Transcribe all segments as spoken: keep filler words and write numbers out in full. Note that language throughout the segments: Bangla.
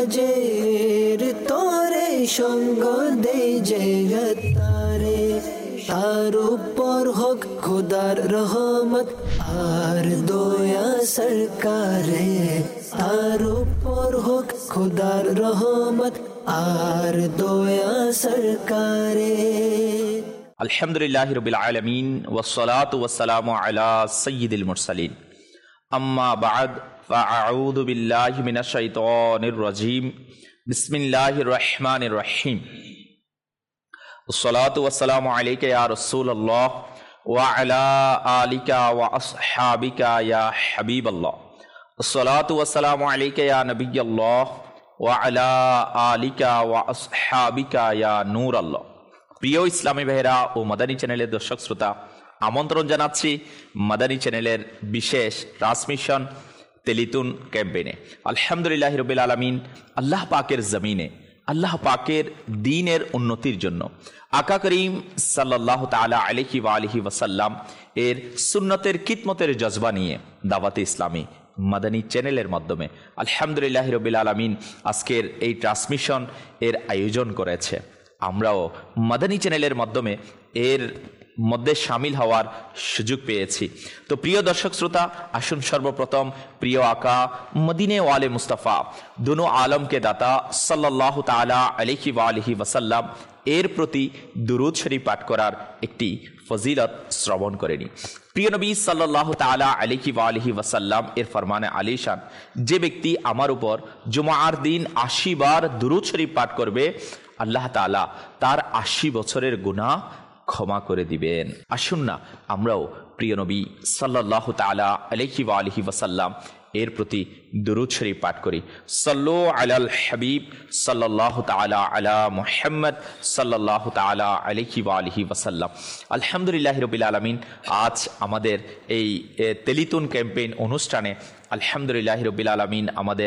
কাজের তোরে সঙ্গ দেই যে গতারে তার উপর হোক খোদার রহমত আর দয়া সরকারে তার উপর হোক খোদার রহমত আর দয়া সরকারে। আলহামদুলিল্লাহি রাব্বিল আলামিন ওয়াসসালাতু ওয়াসসালামু আলা সাইয়্যিদিল মুরসালিন আম্মা বা'দ ফাআউযু বিল্লাহি মিনাশ শাইতানির রাজীম বিসমিল্লাহির রহমানির রহিম ওয়াসসালাতু ওয়াসসালামু আলাইকা ইয়া রাসূলুল্লাহ ওয়া আলা আলিকা ওয়া আসহাবিকা ইয়া হাবিবাল্লাহ ওয়াসসালাতু ওয়াসসালামু আলাইকা ইয়া নবিয়াল্লাহ ওয়া আলা আলিকা ওয়া আসহাবিকা ইয়া নূরাল্লাহ। প্রিয় ইসলামী ভাইরা ও মাদানী চ্যানেলের দর্শক শ্রোতা, আমন্ত্রণ জানাচ্ছি মাদানী চ্যানেলের বিশেষ ট্রান্সমিশন তেলিতুন ক্যাম্পেইনে। আলহামদুলিল্লাহি রাব্বিল আলামিন, আল্লাহ পাকের জমিনে আল্লাহ পাকের দ্বীনের উন্নতির জন্য আকা করিম সাল্লাল্লাহু তাআলা আলাইহি ওয়া আলিহি ওয়াসাল্লাম এর সুন্নতের খিদমতের জজবা নিয়ে দাওয়াতে ইসলামী মাদানী চ্যানেলের মাধ্যমে আলহামদুলিল্লাহি রাব্বিল আলামিন আজকের এই ট্রান্সমিশন এর আয়োজন করেছে। আমরাও মাদানী চ্যানেলের মাধ্যমে এর মধ্যে সামিল হওয়ার সুযোগ পেয়েছি। তো প্রিয় দর্শক শ্রোতা, আসুন সর্বপ্রথম প্রিয় আকা মদিনে ওয়ালে মুস্তাফা দুনো আলমকে দাতা সাল্লাল্লাহু তাআলা আলাইহি ওয়া আলিহি ওয়াসাল্লাম এর প্রতি দুরূদ শরীফ পাঠ করার একটি ফজিলত শ্রবণ করে নি। প্রিয় নবী সাল্লাল্লাহু তাআলা আলাইহি ওয়া আলিহি ওয়াসাল্লাম এর ফরমানে আলিশান, যে ব্যক্তি আমার উপর জুমার দিন আশি বার দুরূদ শরীফ পাঠ করবে, আল্লাহ তাআলা তার আশি বছরের গুনাহ ক্ষমা করে দিবেন। আসুন না আমরাও প্রিয় নবী সাল্লাল্লাহু তাআলা আলাইহি ওয়া আলিহি ওয়াসাল্লাম এর প্রতি দুরূদ শরীফ পাঠ করি। সাল্লু আলাল হাবিব সাল্লাল্লাহু তাআলা আলা মুহাম্মদ সাল্লাল্লাহু তাআলা আলাইহি ওয়া আলিহি ওয়াসাল্লাম। আলহামদুলিল্লাহি রাব্বিল আলামিন, আজ আমাদের এই তেলিতুন ক্যাম্পেইন অনুষ্ঠানে আলহামদুলিল্লাহি রাব্বিল আলামিন আমাদের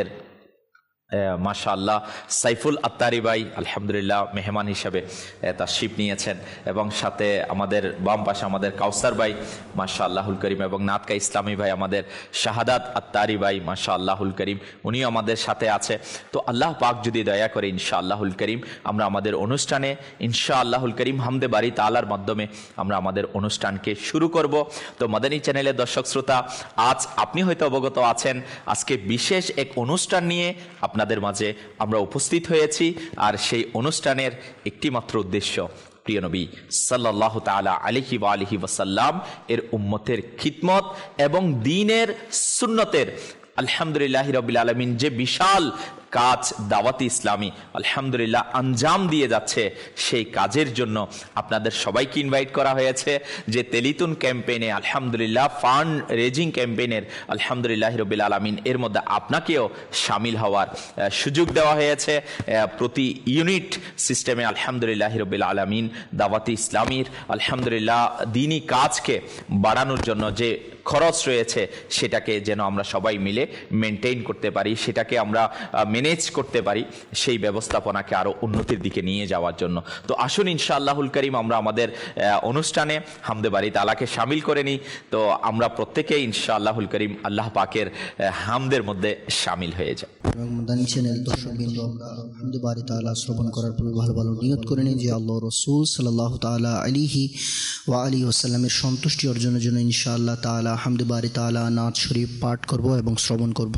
মাশাআল্লাহ সাইফুল আত্তারি ভাই আলহামদুলিল্লাহ মেহমান হিসেবে তাশরিফ নিয়েছেন, এবং সাথে আমাদের বাম পাশে আমাদের কাউসার ভাই মাশাআল্লাহুল করিম, এবং নাতকা ইসলামী ভাই আমাদের শাহাদাত আত্তারি ভাই মাশাআল্লাহুল করিম, উনিও আমাদের সাথে আছে। তো আল্লাহ পাক যদি দয়া করে ইনশাআল্লাহুল করিম আমরা আমাদের অনুষ্ঠানে ইনশাআল্লাহুল করিম হামদে বারি তাআলার মাধ্যমে আমরা আমাদের অনুষ্ঠানকে শুরু করব। তো মাদানী চ্যানেলের দর্শক শ্রোতা, আজ আপনি হয়তো অবগত আছেন আজকে বিশেষ এক অনুষ্ঠান নিয়ে আপনাদের মাঝে আমরা উপস্থিত হয়েছি, আর সেই অনুষ্ঠানের একটি মাত্র উদ্দেশ্য প্রিয় নবী সাল্লাল্লাহু তাআলা আলাইহি ওয়া আলিহি ওয়াসাল্লাম এর উম্মতের খিদমত এবং দ্বীনের সুন্নতের আলহামদুলিল্লাহি রাব্বিল আলামিন যে বিশাল কাজ দাওয়াতে ইসলামী আলহামদুলিল্লাহ আঞ্জাম দিয়ে যাচ্ছে, সেই কাজের জন্য আপনাদের সবাইকে ইনভাইট করা হয়েছে। যে তেলিতুন ক্যাম্পেইনে আলহামদুলিল্লাহ ফান্ড রেজিং ক্যাম্পেইনের আলহামদুলিল্লাহ রাব্বিল আলামিন এর মধ্যে আপনাকেও সামিল হওয়ার সুযোগ দেওয়া হয়েছে। প্রতি ইউনিট সিস্টেমে আলহামদুলিল্লাহ রাব্বিল আলামিন দাওয়াতে ইসলামীর আলহামদুলিল্লাহ দ্বীনি কাজকে বাড়ানোর জন্য যে খরচ রয়েছে সেটাকে যেন আমরা সবাই মিলে মেনটেইন করতে পারি, সেটাকে আমরা ম্যানেজ করতে পারি, সেই ব্যবস্থাপনাকে আরো উন্নতির দিকে নিয়ে যাওয়ার জন্য। তো আসুন ইনশাআল্লাহুল করিম আমরা আমাদের অনুষ্ঠানে হামদে বারি তাআলাকে শামিল করে নিই। তো আমরা প্রত্যেকেই ইনশাআল্লাহুল করিম আল্লাহ পাকের হামদের মধ্যে শামিল হয়ে যাই। এবং মাদানী চ্যানেল দর্শকবৃন্দ, আমরা হামদে বারি তাআলা শ্রবণ করার পূর্বে ভালো ভালো নিয়ত করে নিই যে আল্লাহ রাসূল সাল্লাল্লাহু তাআলা আলাইহি ওয়া আলিহি ওয়াসাল্লামের সন্তুষ্টি অর্জনের জন্য ইনশাআল্লাহ তাআলা হামদে বারি তাআলা নাত শরীফ পাঠ করব এবং শ্রবণ করব।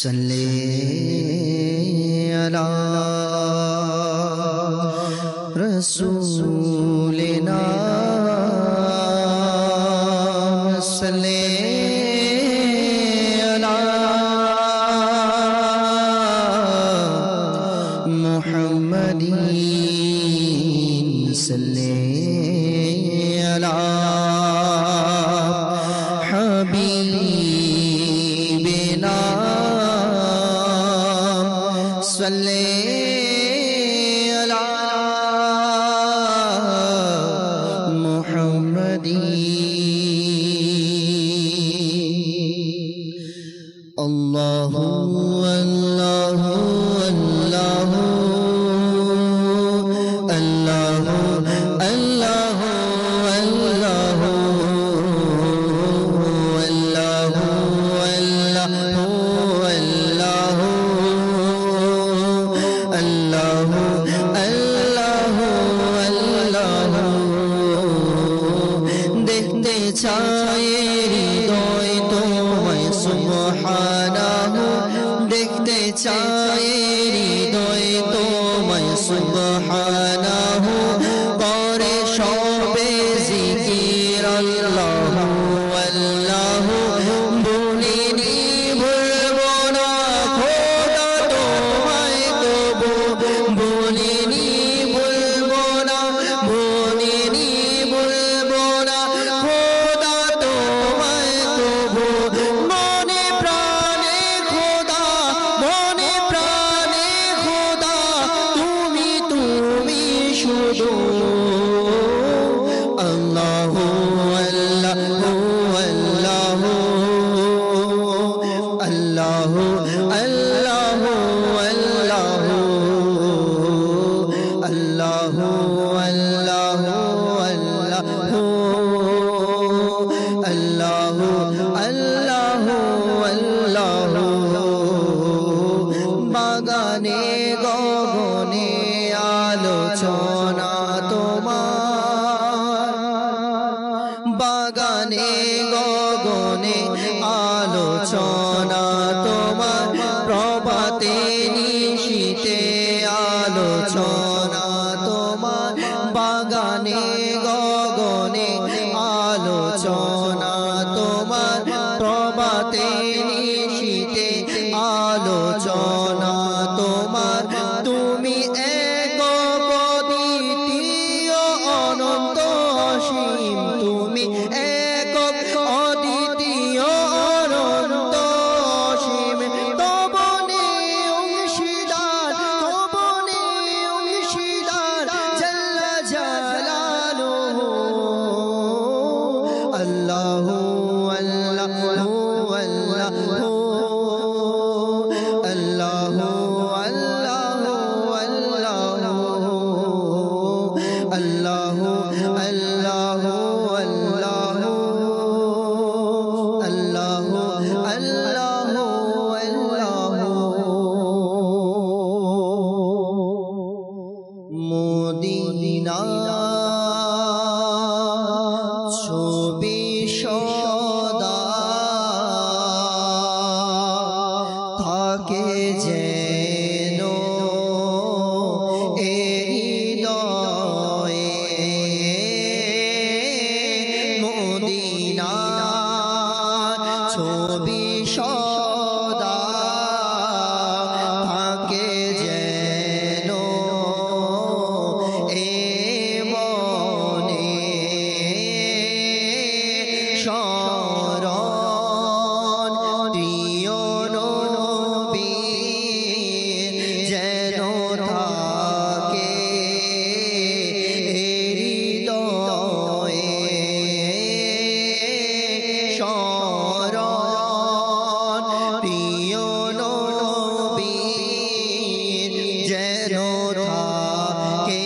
আলা রাসূলিনা সাল্লি আলা মুহাম্মাদিন সাল্লি আলা হাবিবিনা সাল্লি আল্লাহু আল্লাহু আল্লাহু আল্লাহু আল্লাহু আল্লাহু আল্লাহু আল্লাহু ডাকতে চায় হৃদয় তোমায় সুবহানাহু করে সবে জিকির আল্লাহু আল্লাহু বলিনি ভুলবো না খোদা তোমায় তবু বলিনি ভুলবো না বলিনি ভুলবো না খোদা তোমায় তবু মনে প্রাণে খোদা মনে প্রাণে খোদা তুমি তুমি শুধু আল্লাহু আল্লাহু আল্লাহু আল্লাহু আল্লাহু আল্লাহু আল্লাহু আল্লাহু আল্লাহু আল্লাহু বাগানে গগনে আলোচনা তোমার বাগানে গগনে আলোচনা তোমার প্রভাতে নিশীতে আলোচনা তোমার বাগানে গগনে আলোচনা তোমার প্রভাতে নিশীতে আলোচনা তোমার তুমি এক অদ্বিতীয় অনন্ত অসীম তুমি এক অদ্বিতীয় অনন্ত অসীম তবনে অংশীদার তবনে অংশীদার জাল্লা জালালুহু আল্লাহু আল্লাহু আল্লাহু আল্লাহু আল্লাহু আল্লাহু আল্লাহু আল্লাহু আল্লাহু আল্লাহু মদিনা ছবি সদা থাকে যেন এ হৃদয়ে মদিনা ছবি সদা থাকে যেন এ মনে শরণ প্রিয় নবীর যেন থাকে হৃদয়ে শরণ প্রিয় নবীর যেন থাকে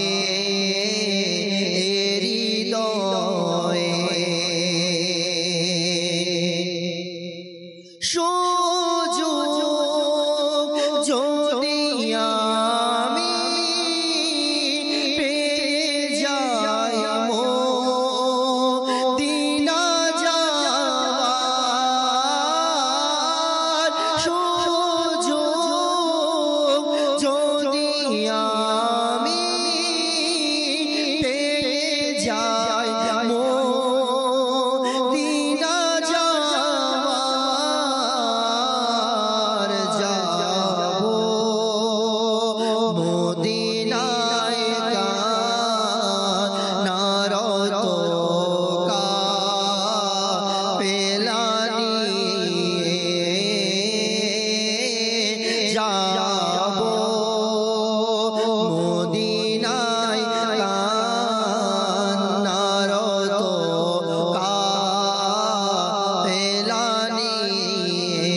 সুযোগ যদি আমি পেয়ে যাই মদিনা যাওয়ার সুযোগ যদি আমি পেয়ে যাই মদিনা যাওয়ার যাব মদিনায় কানারত কাফেলা নিয়ে যাব মদিনায় কানারত কাফেলা নিয়ে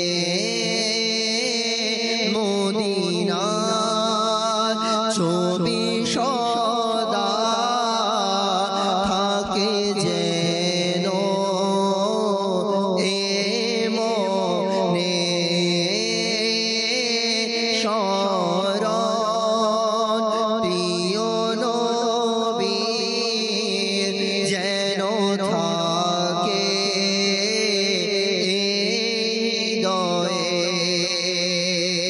মদিনার ছবি সদা থাকে যেন এ মনে শরণ প্রিয় নবীর যেন থাকে হৃদয়ে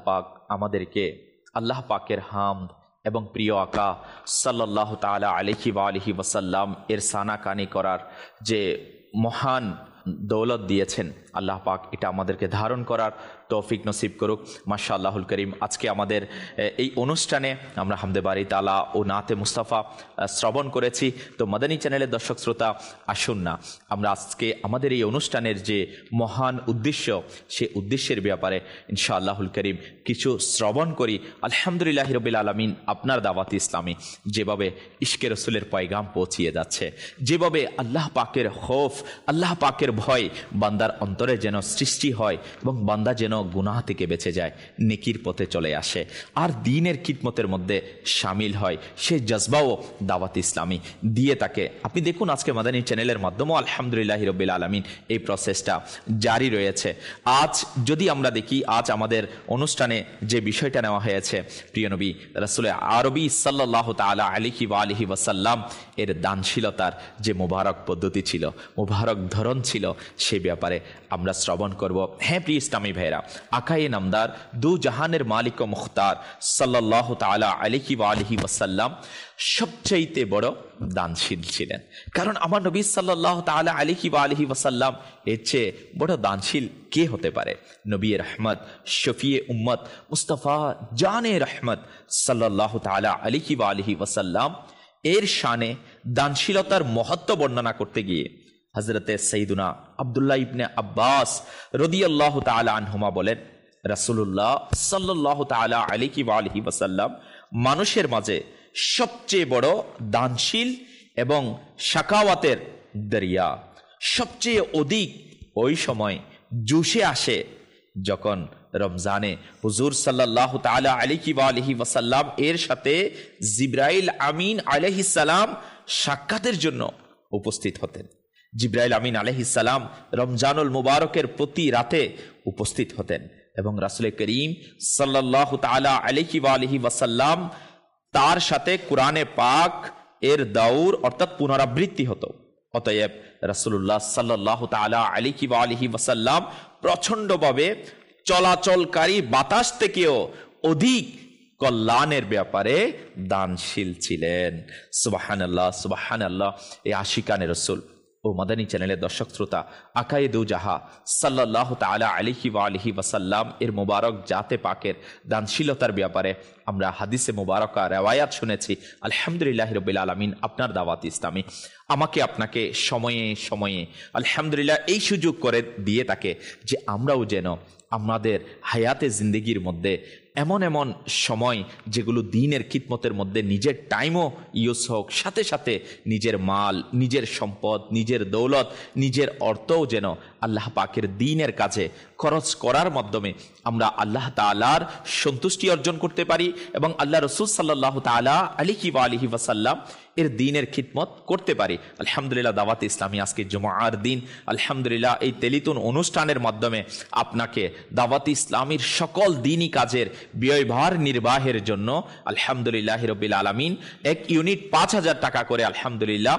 পাক আমাদেরকে আল্লাহ পাকের হামদ এবং প্রিয় আকা সাল্লাল্লাহু তাআলা আলাইহি ওয়া আলিহি ওয়াসাল্লাম এর সানাকানি করার যে মহান দৌলত দিয়েছেন, আল্লাহ পাক এটা আমাদেরকে ধারণ করার তৌফিক নসিব করুক। মাশাআল্লাহুল করিম, আজকে আমাদের এই অনুষ্ঠানে আমরা হামদে বারি তাআলা ও নাতে মুস্তাফা শ্রবণ করেছি। তো মাদানী চ্যানেলের দর্শক শ্রোতা, আসুন না আমরা আজকে আমাদের এই অনুষ্ঠানের যে মহান উদ্দেশ্য, সে উদ্দেশ্যের ব্যাপারে ইনশাআল্লাহুল করিম কিছু শ্রবণ করি। আলহামদুলিল্লাহি রাব্বিল আলামিন আপনার দাওয়াত ইসলামী যেভাবে ইশকে রসুলের পয়গাম পৌঁছিয়ে যাচ্ছে, যেভাবে আল্লাহ পাকের খৌফ, আল্লাহ পাকের ভয় বান্দার অন্তরে যেন সৃষ্টি হয় এবং বান্দা যেন গুনাহ থেকে বেঁচে যায়, নেকির পথে চলে আসে আর দ্বীনের খিদমতের মধ্যে শামিল হয়, সেই জজবাও দাওয়াত ইসলামী দিয়ে থাকে। আপনি দেখুন আজকে মাদানী চ্যানেলের মাধ্যমেও আলহামদুলিল্লাহি রাব্বিল আলামিন এই প্রসেসটা জারি রয়েছে। আজ যদি আমরা দেখি, আজ আমাদের অনুষ্ঠানে যে বিষয়টা নেওয়া হয়েছে, প্রিয় নবী রাসূল আরবি সাল্লাল্লাহু তাআলা আলাইহি ওয়া আলিহি ওয়াসাল্লাম এর দানশীলতার যে মুবারক পদ্ধতি ছিল, মুবারক ধরন ছিল, সে ব্যাপারে আমরা শ্রবণ করব। হ্যাঁ প্রিয় ইসলামী ভাইরা, আকায়ে নামদার দু জাহানের মালিক ও মুখতার সাল্লাল্লাহু তাআলা আলাইহি ওয়া আলিহি ওয়াসাল্লাম সবচাইতে বড় দানশীল ছিলেন। কারণ আমার নবী সাল্লাল্লাহু তাআলা আলাইহি ওয়া আলিহি ওয়াসাল্লাম এর চেয়ে বড় দানশীল কে হতে পারে? নবী রহমত, শফিয়ে উম্মত, মুস্তাফা জানে রহমত সাল্লাল্লাহু তাআলা আলাইহি ওয়া আলিহি ওয়াসাল্লাম এর শানে দানশীলতার মহত্ব বর্ণনা করতে গিয়ে হযরতে সাইয়্যিদুনা আব্দুল্লাহ ইবনে আব্বাস রাদিয়াল্লাহু তাআলা আনহুমা বলেন, রাসূলুল্লাহ সাল্লাল্লাহু তাআলা আলাইহি ওয়া আলিহি ওয়াসাল্লাম মানুষের মাঝে সবচেয়ে বড় দানশীল এবং শাকাওয়াতের দরিয়া। সবচেয়ে অধিক ওই সময় জোশে আসে যখন রমজানে হুজুর সাল্লাল্লাহু তাআলা আলাইহি ওয়া আলিহি ওয়াসাল্লাম এর সাথে জিবরাইল আমিন আলাইহিস সালাম সাক্ষাতের জন্য উপস্থিত হতেন। জিবরাইল আমিন আলাইহিস সালাম রমজানুল মুবারকের প্রতি রাতে উপস্থিত হতেন এবং রাসূল করিম সাল্লাল্লাহু তাআলা আলাইহি ওয়া আলিহি ওয়াসাল্লাম তার সাথে কোরআনে পাক এর দাউর অর্থাৎ পুনরাবৃত্তি হতো। অতএব রাসূলুল্লাহ সাল্লাল্লাহু তাআলা আলাইহি ওয়া আলিহি ওয়াসাল্লাম প্রচন্ডভাবে চলাচলকারী বাতাস থেকেও অধিক কল্যাণের ব্যাপারে দানশীল ছিলেন। সুবহানাল্লাহ, সুবহানাল্লাহ। এই আশিকানে রাসূল ও মাদানী চ্যানেলের দর্শক শ্রোতা, আকায়ে দু জাহা সাল্লাল্লাহু তাআলা আলাইহি ওয়া আলিহি ওয়াসাল্লাম এর মোবারক জাতে পাকের দানশীলতার ব্যাপারে আমরা হাদিসে মোবারকা রেওয়ায়াত শুনেছি। আলহামদুলিল্লাহি রাব্বিল আলামিন আপনার দাওয়াত ইসলামী আমাকে আপনাকে সময়ে সময়ে আলহামদুলিল্লাহ এই সুযোগ করে দিয়ে থাকে যে আমরাও যেন আমাদের হায়াতে জিন্দেগির মধ্যে এমন এমন সময় যেগুলো দ্বীনের খিদমতের মধ্যে নিজের টাইমও ইউজ হোক, সাথে সাথে নিজের মাল, নিজের সম্পদ, নিজের দৌলত, নিজের অর্থও যেন আল্লাহ পাকের দ্বীনের কাজে খরচ করার মাধ্যমে আমরা আল্লাহ তাআলার সন্তুষ্টি অর্জন করতে পারি এবং আল্লাহ রাসূল সাল্লাল্লাহু তাআলা আলাইহি ওয়া আলিহি ওয়াসাল্লাম এর দ্বীনের খিদমত করতে পারি। আলহামদুলিল্লাহ দাওয়াত ইসলামী আজকে জুমার দিন আলহামদুলিল্লাহ এই তেলিতুন অনুষ্ঠানের মাধ্যমে আপনাকে দাওয়াত ইসলামীর সকল দ্বীনি কাজের ব্যয়ভার নির্বাহের জন্য আলহামদুলিল্লাহি রাব্বিল আলামিন এক ইউনিট পাঁচ হাজার টাকা করে আলহামদুলিল্লাহ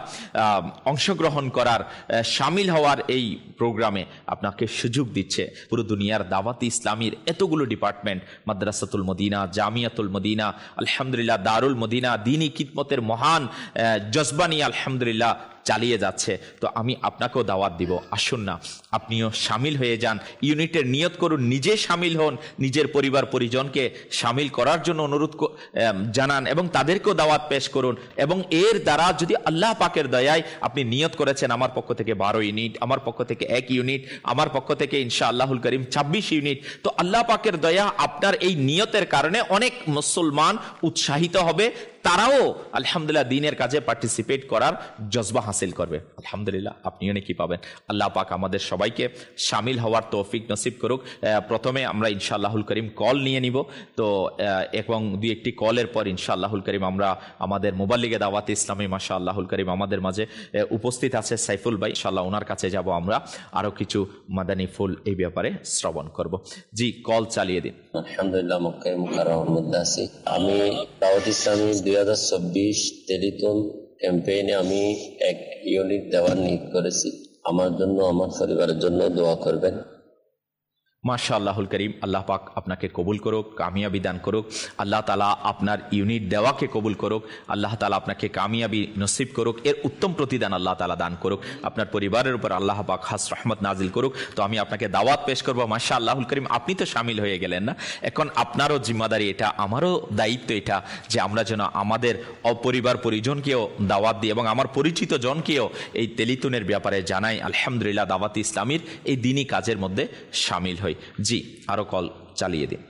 অংশগ্রহণ করার, শামিল হওয়ার এই প্রোগ্রামে আপনাকে সুযোগ দিচ্ছে। পুরো দুনিয়ার দাওয়াত ইসলামীর এতগুলো ডিপার্টমেন্ট, মাদ্রাসাতুল মদিনা, জামিয়াতুল মদিনা, আলহামদুলিল্লাহ দারুল মদিনা দ্বীনি খিদমতের মহান জজবা নিয়ে আলহামদুলিল্লাহ চালিয়ে যাচ্ছে। তো আমি আপনাকেও দাওয়াত দিব, আসুন না আপনিও শামিল হয়ে যান। ইউনিটের নিয়ত করুন, নিজে শামিল হন, নিজের পরিবার পরিজনকে শামিল করার জন্য অনুরোধ জানান এবং তাদেরকেও দাওয়াত পেশ করুন। এবং এর দ্বারা যদি আল্লাহ পাকের দয়ায় আপনি নিয়ত করেছেন আমার পক্ষ থেকে বারো ইউনিট, আমার পক্ষ থেকে এক ইউনিট, আমার পক্ষ থেকে ইনশাআল্লাহুল করিম ছাব্বিশ ইউনিট, তো আল্লাহ পাকের দয়া আপনার এই নিয়তের কারণে অনেক মুসলমান উৎসাহিত হবে, তারাও আলহামদুলিল্লাহ দ্বীনের কাজে পার্টিসিপেট করার জজবা হাসিল করবে। আলহামদুলিল্লাহ আপনিও নাকি পাবেন। আল্লাহ পাক আমাদের সবাইকে শামিল হওয়ার তৌফিক নসিব করুক। প্রথমে আমরা ইনশাআল্লাহুল করিম কল নিয়ে নিব, তো এবং দুই একটি কলের পর ইনশাআল্লাহুল করিম আমরা আমাদের মুবাল্লিগে দাওয়াত ইসলামী মাশাআল্লাহুল করিম আমাদের মাঝে উপস্থিত আছে সাইফুল ভাই, ইনশাআল্লাহ ওনার কাছে যাব, আমরা আরো কিছু মাদানী ফুল এই ব্যাপারে শ্রবণ করব। জি, কল চালিয়ে দিন। আলহামদুলিল্লাহ মক্কায় মুকাররমার মধ্যে আছি। আমি দাওয়াত ইসলামী দুই হাজার চব্বিশ টেলিটন ক্যাম্পেইনে আমি এক ইউনিট দেওয়ার নিয়োগ করেছি। আমার জন্য, আমার পরিবারের জন্য দোয়া করবেন। মাশাআল্লাহুল করিম, আল্লাহ পাক আপনাকে কবুল করুক, কামিয়াবি দান করুক। আল্লাহ তাআলা আপনার ইউনিট দেওয়াকে কবুল করুক। আল্লাহ তাআলা আপনাকে কামিয়াবি নসিব করুক, এর উত্তম প্রতিদান আল্লাহ তাআলা দান করুক। আপনার পরিবারের উপর আল্লাহ পাক খাস রহমত নাজিল করুক। তো আমি আপনাকে দাওয়াত পেশ করব। মাশাআল্লাহুল করিম, আপনি তো শামিল হয়ে গেলেন না, এখন আপনারও জিম্মাদারি এটা, আমারও দায়িত্ব এটা যে আমরা যেন আমাদের অপরিবার পরিজনকেও দাওয়াত দিই এবং আমার পরিচিত জনকেও এই তেলিতুনের ব্যাপারে জানাই। আলহামদুলিল্লাহ, দাওয়াত ইসলামীর এই দিনই কাজের মধ্যে শামিল হই। জি, আরো কল চালিয়ে দিন।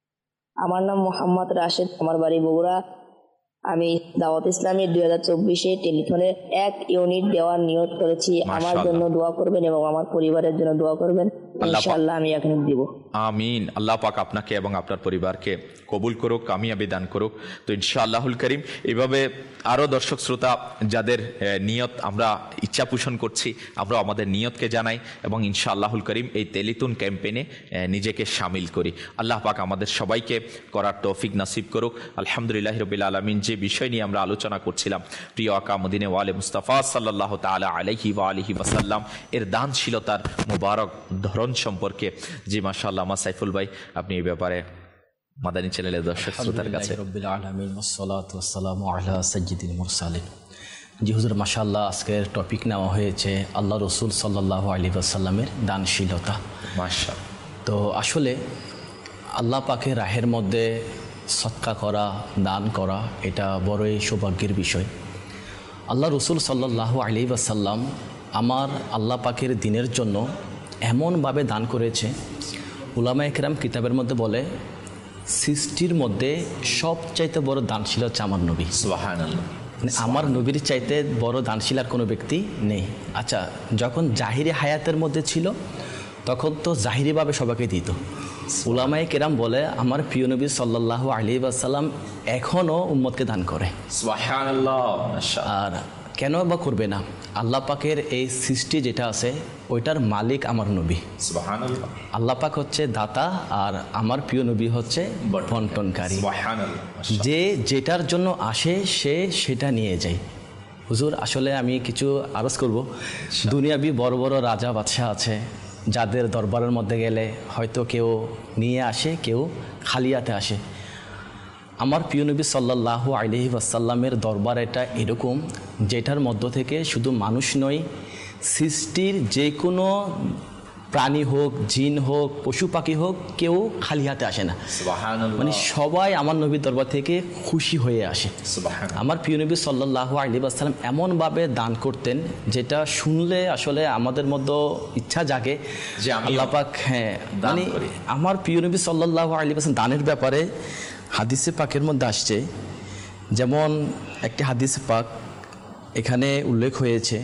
আমার নাম মোহাম্মদ রাশেদ, আমার বাড়ি বগুড়া। আমি দাওয়াত ইসলামীর দুই হাজার চব্বিশে টেলিফোনে এক ইউনিট দেওয়ার নিয়ত করেছি। আমার জন্য দোয়া করবেন এবং আমার পরিবারের জন্য দোয়া করবেন। ইনশাআল্লাহ আমি এক ইউনিট দিব। আমিন। আল্লাহ পাক আপনাকে এবং আপনার পরিবারকে কবুল করুক, কামিয়াবি দান করুক। তো ইনশাআল্লাহুল করিম, এভাবে আরও দর্শক শ্রোতা যাদের নিয়ত আমরা ইচ্ছা পোষণ করছি, আমরা আমাদের নিয়তকে জানাই এবং ইনশাআল্লাহুল করিম এই তেলিতুন ক্যাম্পেইনে নিজেকে শামিল করি। আল্লাহ পাক আমাদের সবাইকে করার তৌফিক নসিব করুক। আলহামদুলিল্লাহ রাব্বিল আলামিন, যে বিষয় নিয়ে আমরা আলোচনা করছিলাম, প্রিয় আকা মদিনে ওয়ালে মুস্তাফা সাল্লাল্লাহু তাআলা আলাইহি ওয়া আলিহি ওয়াসাল্লাম এর দানশীলতার মুবারক ধরন সম্পর্কে। জি মাশাআল্লাহ, আমার সাইফুল ভাই, আপনি এই ব্যাপারে মাদানী চ্যানেলের দর্শক শ্রোতার কাছে। রব্বিল আলামিন ওয়াসসালাতু ওয়াসসালামু আলা সাইয়্যিদিল মুরসালিন। জি হুজুর, মাশাআল্লাহ, আজকের টপিক নেওয়া হয়েছে আল্লাহ রসুল সাল্লাল্লাহু আলাইহি ওয়াসাল্লামের দানশীলতা। মাশাআল্লাহ। তো আসলে আল্লাহ পাকের রাহের মধ্যে সদকা করা, দান করা, এটা বড়ই সৌভাগ্যের বিষয়। আল্লাহ রসুল সাল্লাল্লাহু আলাইহি ওয়াসাল্লাম আমার আল্লাহ পাকের দিনের জন্য এমনভাবে দান করেছে, উলামা একরাম কিতাবের মধ্যে বলে সৃষ্টির মধ্যে সবচাইতে বড় দানশীল হচ্ছে আমার নবী। সুবহানাল্লাহ। মানে আমার নবীর চাইতে বড় দানশীল আর কোনো ব্যক্তি নেই। আচ্ছা, যখন জাহিরি হায়াতের মধ্যে ছিল তখন তো জাহিরিভাবে সবাইকে দিত। উলামায়ে কেরাম বলে আমার প্রিয় নবী সাল্লাল্লাহু আলাইহি ওয়াসাল্লাম এখনও উম্মতকে দান করে। সুবহানাল্লাহ। আর কেন বা করবে না? আল্লাহ পাকের এই সৃষ্টি যেটা আছে ওইটার মালিক আমার নবী। সুবহানাল্লাহ। আল্লাহ পাক হচ্ছে দাতা আর আমার প্রিয় নবী হচ্ছে বন্টনকারী। সুবহানাল্লাহ। যে যেটার জন্য আসে সে সেটা নিয়ে যায়। হুজুর, আসলে আমি কিছু আরজ করব। দুনিয়াবি বড় বড় রাজা বাদশাহ আছে যাদের দরবারের মধ্যে গেলে হয়তো কেউ নিয়ে আসে, কেউ খালিয়াতে আসে। আমার প্রিয় নবী সাল্লাল্লাহু আলাইহি ওয়াসাল্লামের দরবার এটা এরকম, যেটার মধ্য থেকে শুধু মানুষ নয়, সৃষ্টির যে কোনো প্রাণী হোক, জিন হোক, পশু পাখি হোক, কেউ খালি হাতে আসে না। মানে সবাই আমার নবীর দরবার থেকে খুশি হয়ে আসে। আমার প্রিয় নবী সাল্লাল্লাহু আলাইহি ওয়াসাল্লাম এমনভাবে দান করতেন যেটা শুনলে আসলে আমাদের মধ্যে ইচ্ছা জাগে যে আল্লাহ পাক, হ্যাঁ, মানে আমার প্রিয় নবী সাল্লাল্লাহু আলাইহি ওয়াসাল্লাম দানের ব্যাপারে হাদিসে পাকের মধ্যে আসছে। যেমন একটি হাদিসে পাক এখানে উল্লেখ হয়েছে,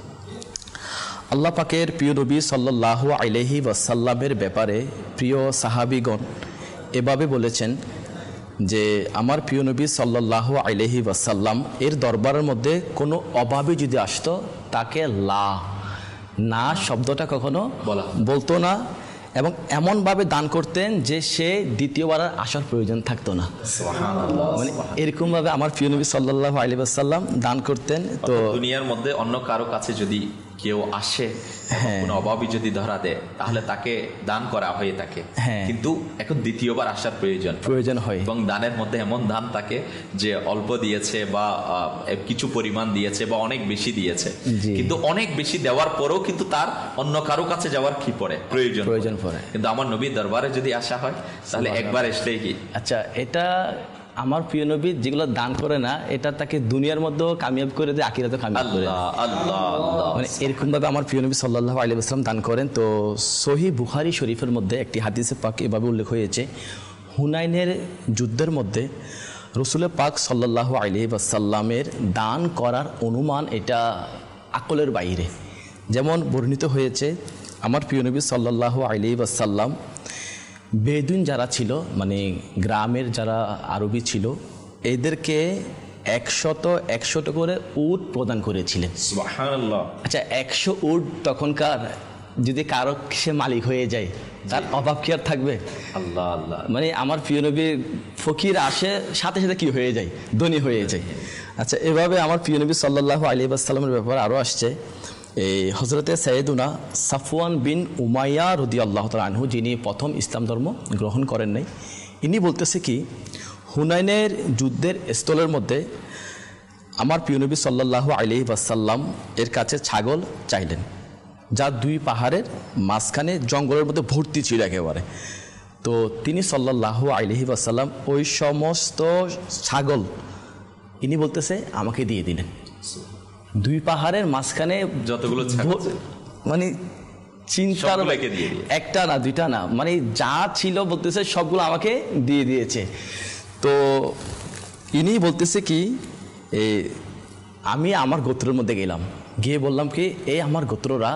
আল্লাহ পাকের প্রিয় নবী সাল্লাল্লাহু আলাইহি ওয়াসাল্লামের ব্যাপারে প্রিয় সাহাবীগণ এভাবে বলেছেন যে আমার প্রিয় নবী সাল্লাল্লাহু আলাইহি ওয়াসাল্লাম এর দরবারের মধ্যে কোনো অভাবে যদি আসতো তাকে লা না শব্দটা কখনো বলতো না এবং এমনভাবে দান করতেন যে সে দ্বিতীয়বার আসার প্রয়োজন থাকতো না। মানে এরকমভাবে আমার প্রিয় নবী সাল্লাল্লাহু আলাইহি ওয়াসাল্লাম দান করতেন। তো দুনিয়ার মধ্যে অন্য কারো কাছে যদি কেউ আসে, কোনো অভাবী যদি ধরা দেয়, তাহলে তাকে দান করা হয়ে থাকে, কিন্তু এখন দ্বিতীয়বার আসার প্রয়োজন প্রয়োজন হয় এবং দানের মধ্যে এমন দান থাকে যে অল্প দিয়েছে বা কিছু পরিমাণ দিয়েছে বা অনেক বেশি দিয়েছে, কিন্তু অনেক বেশি দেওয়ার পরেও কিন্তু তার অন্য কারো কাছে যাওয়ার কি পড়ে, প্রয়োজন প্রয়োজন পড়ে। কিন্তু আমার নবীর দরবারে যদি আসা হয় তাহলে একবার আসলেই কি। আচ্ছা, এটা আমার প্রিয় নবী যেগুলো দান করে না, এটা তাকে দুনিয়ার মধ্যেও কামিয়াব করে দেয়, আখিরাতেও কামিয়াব করে দেয়। মানে এরকম ভাবে আমার প্রিয় নবী সাল্লাল্লাহু আলাইহি ওয়াসাল্লাম দান করেন। তো সহিহ বুখারী শরীফের মধ্যে একটি হাদিসে পাক এভাবে উল্লেখ হয়েছে, হুনাইনের যুদ্ধের মধ্যে রাসূলের পাক সাল্লাল্লাহু আলাইহি ওয়াসাল্লামের দান করার অনুমান এটা আকলের বাইরে। যেমন বর্ণিত হয়েছে, আমার প্রিয় নবী সাল্লাল্লাহু আলাইহি ওয়াসাল্লাম বেদুইন যারা ছিল, মানে গ্রামের যারা আরবি ছিল, এদেরকে একশত একশত করে উট প্রদান করেছিলেন। সুবহানাল্লাহ। আচ্ছা, একশো উট তখনকার যদি কারো সে মালিক হয়ে যায় তার অভাব কি আর থাকবে? আল্লাহ আল্লাহ। মানে আমার প্রিয় নবী ফকির আসে সাথে সাথে কি হয়ে যায়, ধনী হয়ে যায়। আচ্ছা, এভাবে আমার প্রিয় নবী সাল্লাল্লাহু আলাইহি ওয়াসাল্লামের ব্যাপারে আরও আসছে, এই হজরতে সৈয়দুনা সাফওয়ান বিন উমাইয়া রাদিয়াল্লাহু তাআলা আনহু, যিনি প্রথম ইসলাম ধর্ম গ্রহণ করেন নাই, ইনি বলতেছে কি, হুনাইনের যুদ্ধের স্থলের মধ্যে আমার প্রিয় নবী সাল্লাল্লাহু আলাইহি ওয়াসাল্লাম এর কাছে ছাগল চাইলেন, যা দুই পাহাড়ের মাঝখানে জঙ্গলের মধ্যে ভর্তি ছিল একেবারে। তো তিনি সাল্লাল্লাহু আলাইহি ওয়াসাল্লাম ওই সমস্ত ছাগল ইনি বলতেছে আমাকে দিয়ে দিলেন। দুই পাহাড়ের মাঝখানে যতগুলো মানে চিন্তার একটা না দুইটা না, মানে যা ছিল বলতেছে সবগুলো আমাকে দিয়ে দিয়েছে। তো ইনি বলতেছে কি, আমি আমার গোত্রের মধ্যে গেলাম, গিয়ে বললাম কি, এই আমার গোত্ররা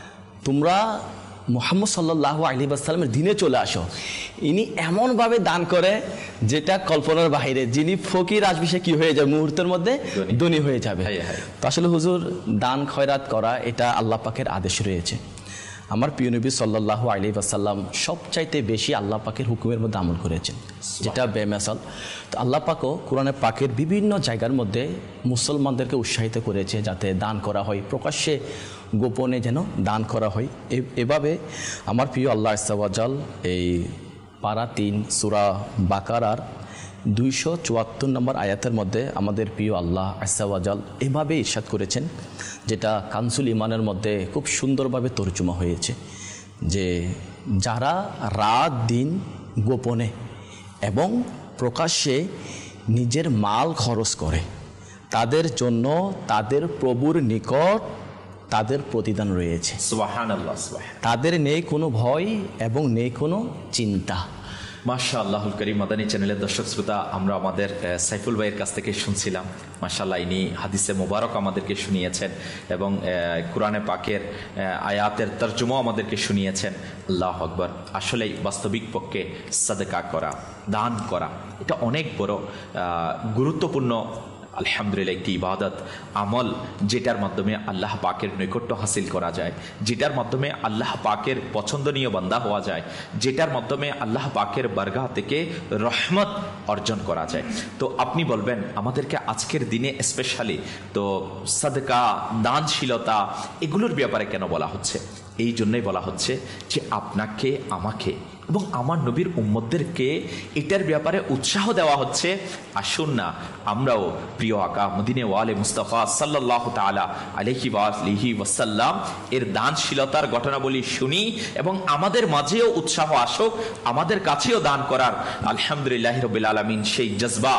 তোমরা মুহাম্মদ সাল্লাল্লাহু আলাইহি ওয়াসাল্লামের দিনে চলে আসো। ইনি এমনভাবে দান করে যেটা কল্পনার বাইরে। যিনি ফকির আসবে সে কি হয়ে যাবে, মুহূর্তের মধ্যে ধনী হয়ে যাবে। তো আসলে হুজুর, দান খয়রাত করা এটা আল্লাহ পাকের আদেশ রয়েছে। আমার প্রিয় নবী সাল্লাল্লাহু আলাইহি ওয়াসাল্লাম সবচাইতে বেশি আল্লাহ পাকের হুকুমের মধ্যে আমল করেছেন, যেটা বেমেসাল। তো আল্লাহ পাকও কোরআনে পাকের বিভিন্ন জায়গার মধ্যে মুসলমানদেরকে উৎসাহিত করেছে যাতে দান করা হয়, প্রকাশ্যে গোপনে যেন দান করা হয়। এভাবে আমার প্রিয় আল্লাহ আযজা ওয়া জাল এই পারা তিন সূরা বাকারার দুইশো চুয়াত্তর নম্বর আয়াতের মধ্যে আমাদের প্রিয় আল্লাহ আযজা ওয়া জাল এভাবে ইরশাদ করেছেন, যেটা কানসুল ইমানের মধ্যে খুব সুন্দরভাবে তর্জমা হয়েছে, যে যারা রাত দিন গোপনে এবং প্রকাশ্যে নিজের মাল খরচ করে তাদের জন্য তাদের প্রভুর নিকট তাদের প্রতিদান রয়েছে। সুবহানাল্লাহ। তাদের নেই কোনো ভয় এবং নেই কোনো চিন্তা। মাশাআল্লাহুল কারীম। মাদানী চ্যানেলের দর্শক শ্রোতা, আমরা আমাদের সাইফুল ভাইয়ের কাছ থেকে শুনছিলাম, মাশাআল্লাহ ইনি হাদিসে মোবারক আমাদেরকে শুনিয়েছেন এবং কোরআনে পাকের আয়াতের তরজমা আমাদেরকে শুনিয়েছেন। আল্লাহু আকবার। আসলেই বাস্তবিক পক্ষে সাদকা করা, দান করা, এটা অনেক বড় গুরুত্বপূর্ণ আলহামদুলিল্লাহ একটি ইবাদত আমল, যেটার মাধ্যমে আল্লাহ পাকের নৈকট্য হাসিল করা যায়, যেটার মাধ্যমে আল্লাহ পাকের পছন্দনীয় বান্দা হওয়া যায়, যেটার মাধ্যমে আল্লাহ পাকের বারগাহ থেকে রহমত অর্জন করা যায়। তো আপনি বলবেন আমাদেরকে আজকের দিনে স্পেশালি তো সাদকা, দানশীলতা এগুলোর ব্যাপারে কেন বলা হচ্ছে? এই জন্যই বলা হচ্ছে যে আপনাকে, আমাকে এবং আমার নবীর উম্মতদেরকে এটার ব্যাপারে উৎসাহ দেওয়া হচ্ছে, আসুন না আমরাও প্রিয় আকা মদিনে ওয়ালে মুস্তাফা সাল্লাল্লাহু তাআলা আলাইহি ওয়া আলিহি ওয়াসাল্লাম এর দানশীলতার ঘটনাবলী শুনি এবং আমাদের মাঝেও উৎসাহ আসুক, আমাদের কাছেও দান করার আলহামদুলিল্লাহ রাব্বিল আলামিন সেই জজবা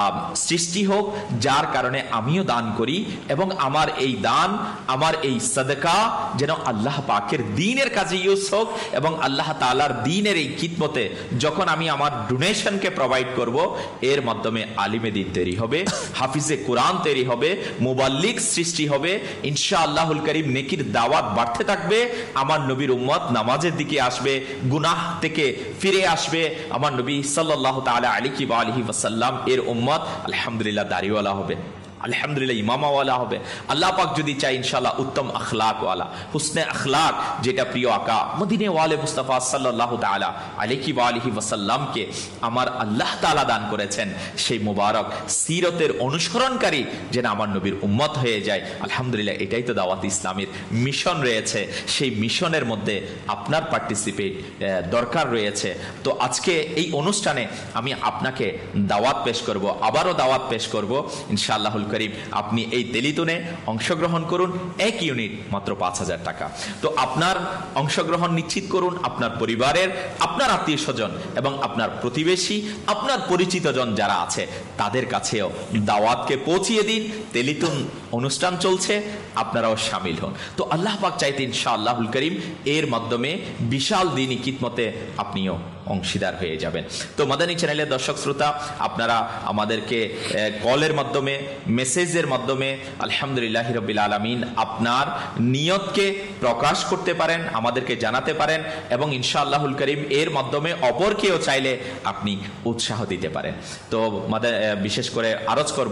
সৃষ্টি হোক, যার কারণে আমিও দান করি এবং আমার এই দান, আমার এই সাদকা যেন আল্লাহ পাকের দ্বীনের কাজে ইউজ হোক এবং আল্লাহ তাআলার দ্বীনের এই খিদমতে যখন আমি আমার ডোনেশনকে প্রোভাইড করব, এর মাধ্যমে আলিমে দ্বীন তৈরি হবে, হাফিজে কোরআন তৈরি হবে, মুবাল্লিগ সৃষ্টি হবে, ইনশাআল্লাহুল কারীম নেকির দাওয়াত বাড়তে থাকবে, আমার নবীর উম্মত নামাজের দিকে আসবে, গুনাহ থেকে ফিরে আসবে, আমার নবী সাল্লাল্লাহু তাআলা আলাইহি ওয়া আলিহি ওয়াসাল্লাম এর উম্মত আলহামদুলিল্লাহ দাড়িওয়ালা হবে, আলহামদুলিল্লাহ ইমামাওয়ালা হবে। আল্লাহ পাক যদি চাই ইনশাআল্লাহ উত্তম আখলাকওয়ালা, হুসনে আখলাক, যেটা প্রিয় আকা মদিনে ওয়ালে মুস্তাফা সাল্লাল্লাহু তাআলা আলাইহি ওয়া আলিহি ওয়াসাল্লামকে আমার আল্লাহ তাআলা দান করেছেন, সেই মুবারক সিরতের অনুসরণকারী যেন আমার নবীর উম্মত হয়ে যায়। আলহামদুলিল্লাহ এটাই তো দাওয়াত ইসলামের মিশন রয়েছে, সেই মিশনের মধ্যে আপনার পার্টিসিপেট দরকার রয়েছে। তো আজকে এই অনুষ্ঠানে আমি আপনাকে দাওয়াত পেশ করব, আবারও দাওয়াত পেশ করব ইনশাআল্লাহুল করিম, আপনি এই তেলিতুনে অংশগ্রহণ করুন। এক ইউনিট মাত্র পাঁচ হাজার টাকা। তো আপনার অংশগ্রহণ নিশ্চিত করুন, আপনার পরিবারের, আপনার আত্মীয় স্বজন এবং আপনার প্রতিবেশী, আপনার পরিচিত জন যারা আছে তাদের কাছেও দাওয়াতকে পৌঁছিয়ে দিন। তেলিতুন অনুষ্ঠান চলছে, আপনারাও শামিল হন। তো আল্লাহ পাক চাইতে ইনশাআল্লাহুল করিম এর মাধ্যমে বিশাল দ্বীনি খিদমতে আপনিও অংশীদার হয়ে যাবেন। তো মাদানী চ্যানেলের দর্শক শ্রোতা, আপনারা আমাদেরকে কলের মাধ্যমে, মেসেজের মাধ্যমে আলহামদুলিল্লাহ রাব্বিল আলামিন আপনার নিয়তকে প্রকাশ করতে পারেন, আমাদেরকে জানাতে পারেন এবং ইনশাআল্লাহুল করিম এর মাধ্যমে অপরকেও চাইলে আপনি উৎসাহ দিতে পারেন। তো মাদার বিশেষ করে আরজ করব,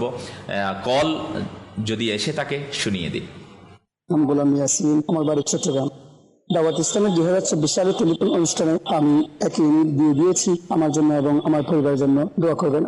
কল যদি এসে থাকে শুনিয়ে দিন। নাম গোলাম ইয়াসিন, আমার বাড়ি চট্টগ্রাম। দাওয়াত ইসলামের দুই হাজার চব্বিশ সালে টেলিফোন অনুষ্ঠানে আমি এক ইউনিট দিয়ে দিয়েছি। আমার জন্য এবং আমার পরিবারের জন্য দোয়া করবেন।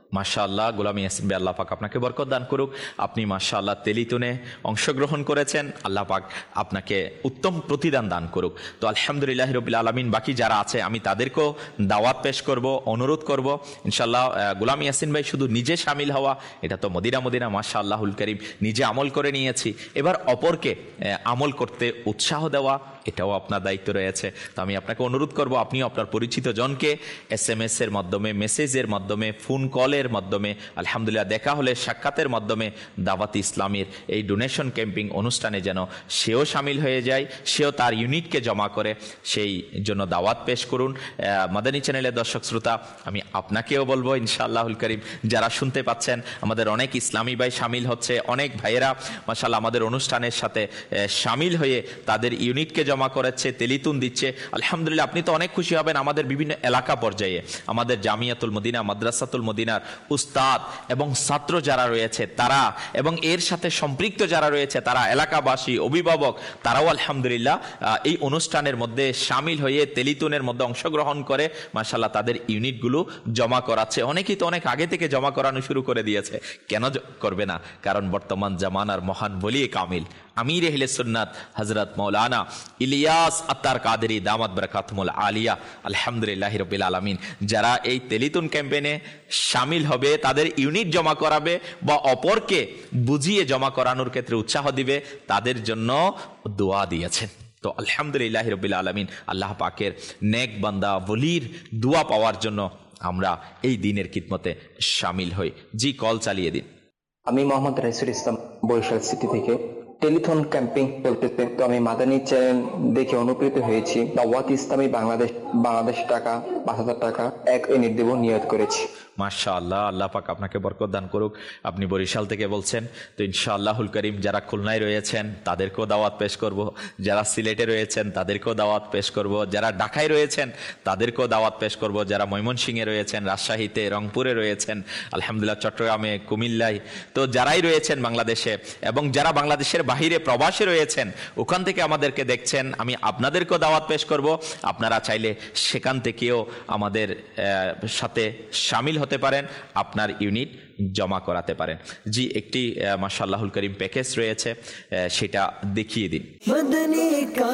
মাশাআল্লাহ, গোলাম ইয়াসিন ভাই, আল্লাহ পাক আপনাকে বরকত দান করুক। আপনি মাশাআল্লাহ তেলিতুনে অংশগ্রহণ করেছেন, আল্লাহ পাক আপনাকে উত্তম প্রতিদান দান করুক। তো আলহামদুলিল্লাহ রাব্বিল আলামিন, বাকি যারা আছে আমি তাদেরকেও দাওয়াত পেশ করব, অনুরোধ করব ইনশাআল্লাহ। গোলাম ইয়াসিন ভাই শুধু নিজে শামিল হওয়া, এটা তো মদিনা মদিনা মাশাআল্লাহুল কারীম, নিজে আমল করে নিয়েছি, এবার অপরকে আমল করতে উৎসাহ দেওয়া, এটাও আপনার দায়িত্ব রয়েছে। তো আমি আপনাকে অনুরোধ করব, আপনিও আপনার পরিচিত জনকে এস এম এস এর মাধ্যমে, মেসেজের মাধ্যমে, ফোন কলের মাধ্যমে, আলহামদুলিল্লাহ দেখা হলে সাক্ষাতের মাধ্যমে দাওয়াত ইসলামের এই ডোনেশন ক্যাম্পিং অনুষ্ঠানে যেন সেও সামিল হয়ে যায়, সেও তার ইউনিটকে জমা করে, সেই জন্য দাওয়াত পেশ করুন। মাদানী চ্যানেলের দর্শক শ্রোতা, আমি আপনাকেও বলবো ইনশাআল্লাহুল কারীম, যারা শুনতে পাচ্ছেন আমাদের অনেক ইসলামী ভাই সামিল হচ্ছে, অনেক ভাইয়েরা মাশাআল্লাহ আমাদের অনুষ্ঠানের সাথে সামিল হয়ে তাদের ইউনিটকে জমা করেছে, তেলিতুন দিচ্ছে। আলহামদুলিল্লাহ, আপনি তো অনেক খুশি হবেন, আমাদের বিভিন্ন এলাকা পর্যায়ে আমাদের জামিয়াতুল মদিনা, মাদ্রাসাতুল মদিনার উস্তাদ এবং ছাত্র যারা রয়েছে তারা, এবং এর সাথে সম্পৃক্ত যারা রয়েছে তারা, এলাকাবাসী, অভিভাবক, তারাও আলহামদুলিল্লাহ এই অনুষ্ঠানের মধ্যে সামিল হয়ে তেলিতুনের মধ্যে অংশগ্রহণ করে মাশাআল্লাহ তাদের ইউনিটগুলো জমা করাচ্ছে। অনেকেই তো অনেক আগে থেকে জমা করানো শুরু করে দিয়েছে, কেন করবে না? কারণ বর্তমান জামানার মহান ওলি কামিল আমির আহলে সুন্নাত হযরত মাওলানা ইলিয়াস আত্তার কাদেরী দামাত বরকাতুহুল আলিয়া, আলহামদুলিল্লাহ রাব্বিল আলামিন, যারা এই তেলিতুন ক্যাম্পেইনে শামিল হবে, তাদের ইউনিট জমা করাবে বা অপরকে বুঝিয়ে জমা করানোর ক্ষেত্রে উৎসাহ দিবে, তাদের জন্য দোয়া দিয়েছেন। তো আলহামদুলিল্লাহ রাব্বিল আলামিন, আল্লাহ পাকের নেক বান্দা ওলির দোয়া পাওয়ার জন্য আমরা এই দিনের খিদমতে শামিল হই। জি, কল চালিয়ে দিন। আমি মোহাম্মদ রাইসুল ইসলাম, বরিশাল সিটি থেকে। টেলিথন ক্যাম্পিং চলতেছে, তো আমি মাদানী চ্যানেল দেখে অনুপ্রেরিত হয়েছি। দাওয়াত ইসলামী বাংলাদেশ বাংলাদেশ টাকা পাঁচ হাজার টাকা এক ইউনিট দেব নিয়ত করেছি। মাশাআল্লাহ, আল্লাহ পাক আপনাকে বরকত দান করুক। আপনি বরিশাল থেকে বলছেন, তো ইনশাআল্লাহুল কারীম যারা খুলনায় রয়েছেন তাদেরকেও দাওয়াত পেশ করব, যারা সিলেটে রয়েছেন তাদেরকেও দাওয়াত পেশ করব, যারা ঢাকায় রয়েছেন তাদেরকেও দাওয়াত পেশ করব, যারা ময়মনসিংহে রয়েছেন, রাজশাহীতে, রংপুরে রয়েছেন, আলহামদুলিল্লাহ চট্টগ্রামে, কুমিল্লায়, তো যারাই রয়েছেন বাংলাদেশে, এবং যারা বাংলাদেশের বাহিরে প্রবাসে রয়েছেন, ওখান থেকে আমাদেরকে দেখছেন, আমি আপনাদেরকেও দাওয়াত পেশ করব। আপনারা চাইলে সেখান থেকেও আমাদের সাথে শামিল হতে পারেন, আপনার ইউনিট জমা করাতে পারেন। জি, একটি মাশাআল্লাহুল কারীম প্যাকেজ রয়েছে, সেটা দেখিয়ে দিন। মদনী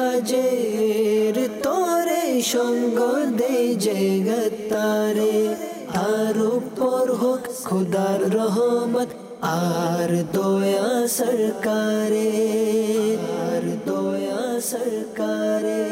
কাজের তোরে সঙ্গ দে জগতারে, তার উপর হোক খোদার রহমত আর দয়া সরকারে, আর দয়া সরকারে।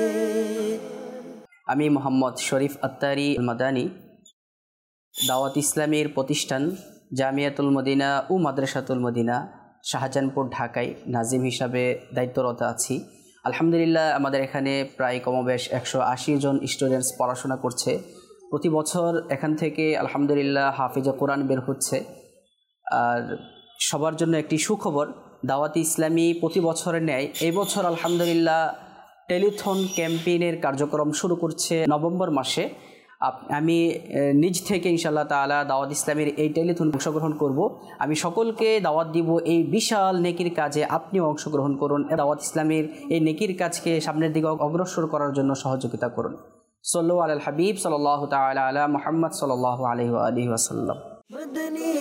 আমি মোহাম্মদ শরীফ আত্তারি মাদানী, দাওয়াত ইসলামের প্রতিষ্ঠান জামিয়াতুল মদিনা ও মাদ্রাসাতুল মদিনা, শাহজাহানপুর, ঢাকায় নাজিম হিসাবে দায়িত্বরত আছি। আলহামদুলিল্লাহ, আমাদের এখানে প্রায় কমবেশ একশো আশি জন স্টুডেন্টস পড়াশোনা করছে। প্রতি বছর এখান থেকে আলহামদুলিল্লাহ হাফিজে কোরআন বের হচ্ছে। আর সবার জন্য একটি সুখবর, দাওয়াত ইসলামী প্রতি বছরের ন্যায় এই বছর আলহামদুলিল্লাহ টেলিথন ক্যাম্পেইনের কার্যক্রম শুরু করছে নভেম্বর মাসে। আমি নিজ থেকে ইনশাআল্লাহ তাআলা দাওয়াত ইসলামের এই টেলিথন অংশগ্রহণ করব। আমি সকলকে দাওয়াত দিব এই বিশাল নেকির কাজে আপনিও অংশগ্রহণ করুন, দাওয়াত ইসলামের এই নেকির কাজকে সামনের দিকে অগ্রসর করার জন্য সহযোগিতা করুন। সাল্লু আলাল হাবিব সাল্লাল্লাহু তাআলা আলা মুহাম্মদ সাল্লাল্লাহু আলাইহি ওয়া আলিহি ওয়াসাল্লাম। মদনী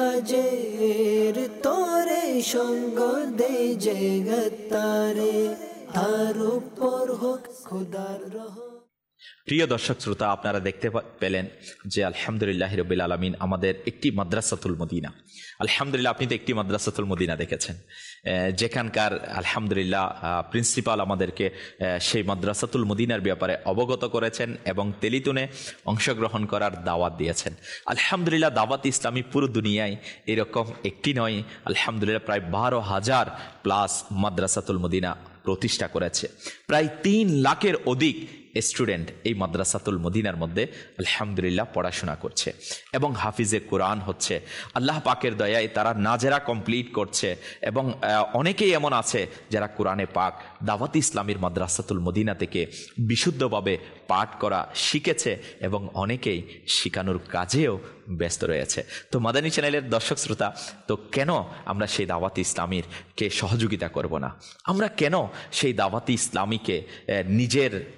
কাজের তোরে সঙ্গ দে জগতারে, তার উপর হোক খোদার রহমত। প্রিয় দর্শক শ্রোতা, আপনারা দেখতে পেলেন যে আলহামদুলিল্লাহ রাব্বিল আলামিন আমাদের একটি মাদ্রাসাতুল মদিনা, আলহামদুলিল্লাহ আপনি তো একটি মাদ্রাসাতুল মদিনা দেখেছেন, যেখানকার আলহামদুলিল্লাহ প্রিন্সিপাল আমাদেরকে সেই মাদ্রাসাতুল মদিনার ব্যাপারে অবগত করেছেন এবং তেলিতুনে অংশগ্রহণ করার দাওয়াত দিয়েছেন। আলহামদুলিল্লাহ দাওয়াত ইসলামী পুরো দুনিয়ায় এরকম একটি নয়, আলহামদুলিল্লাহ প্রায় বারো হাজার প্লাস মাদ্রাসাতুল মদিনা প্রতিষ্ঠা করেছে। প্রায় তিন লাখের অধিক স্টুডেন্ট এই মাদ্রাসাতুল মদিনার মধ্যে আলহামদুলিল্লাহ পড়াশোনা করছে এবং হাফিজে কোরআন হচ্ছে। আল্লাহ পাকের দয়ায় তারা নাজেরা কমপ্লিট করছে এবং অনেকেই এমন আছে যারা কোরআনে পাক দাওয়াত ইসলামের মাদ্রাসাতুল মদিনা থেকে বিশুদ্ধভাবে পাঠ করা শিখেছে এবং অনেকেই শিখানোর কাজেও ব্যস্ত রয়েছে। তো মাদানী চ্যানেলের দর্শক শ্রোতা, তো কেন আমরা সেই দাওয়াত ইসলামীর কে সহযোগিতা করব না? আমরা কেন সেই দাওয়াত ইসলামীকে নিজের দান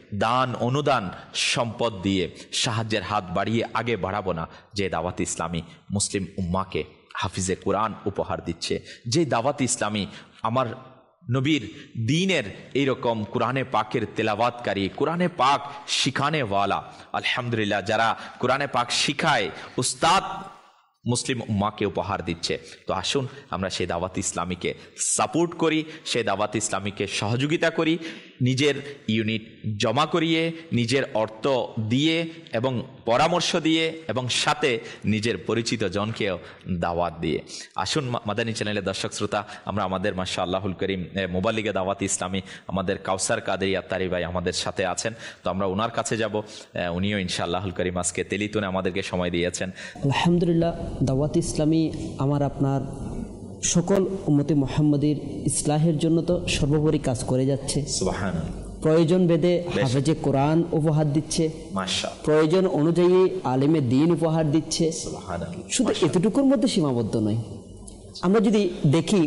দান অনুদান সম্পদ দিয়ে সাহায্যের হাত বাড়িয়ে আগে বাড়াবো না? যে দাওয়াত ইসলামী মুসলিম উম্মাকে হাফিজে কোরআন উপহার দিচ্ছে, যে দাওয়াত ইসলামী আমার নবীর দ্বীনের এইরকম কোরআনে পাকের তেলাওয়াতকারী, কোরআনে পাক শিখানেওয়ালা, আলহামদুলিল্লাহ যারা কোরআনে পাক শিখায় উস্তাদ মুসলিম উম্মাকে উপহার দিচ্ছে। তো আসুন আমরা সেই দাওয়াত ইসলামীকে সাপোর্ট করি, সেই দাওয়াত ইসলামীকে সহযোগিতা করি, নিজের ইউনিট জমা করিয়ে, নিজের অর্থ দিয়ে এবং পরামর্শ দিয়ে এবং সাথে নিজের পরিচিত জনকেও দাওয়াত দিয়ে। আসুন মাদানী চ্যানেলের দর্শক শ্রোতা, আমরা আমাদের মাশা আল্লাহুল করিম মোবাল্লিগে দাওয়াত ইসলামী আমাদের কাউসার কাদেরী আত্তারি ভাই আমাদের সাথে আছেন। তো আমরা ওনার কাছে যাব, উনিও ইনশাআল্লাহুল করিম আজকে তেলিতুনে আমাদেরকে সময় দিয়েছেন। আলহামদুলিল্লাহ, দাওয়াত ইসলামী আমার আপনার সকল উম্মতে মুহাম্মাদীর ইসলাহের জন্য তো সর্বোপরি কাজ করে যাচ্ছে। সুবহানাল্লাহ। প্রয়োজন ভেদে হাফেজে কোরআন উপহার দিচ্ছে, মাশাআল্লাহ, প্রয়োজন অনুযায়ী আলেমে দ্বীন উপহার দিচ্ছে। সুবহানাল্লাহ। শুধু এতটুকুর মধ্যে সীমাবদ্ধ নয়। আমরা যদি দেখি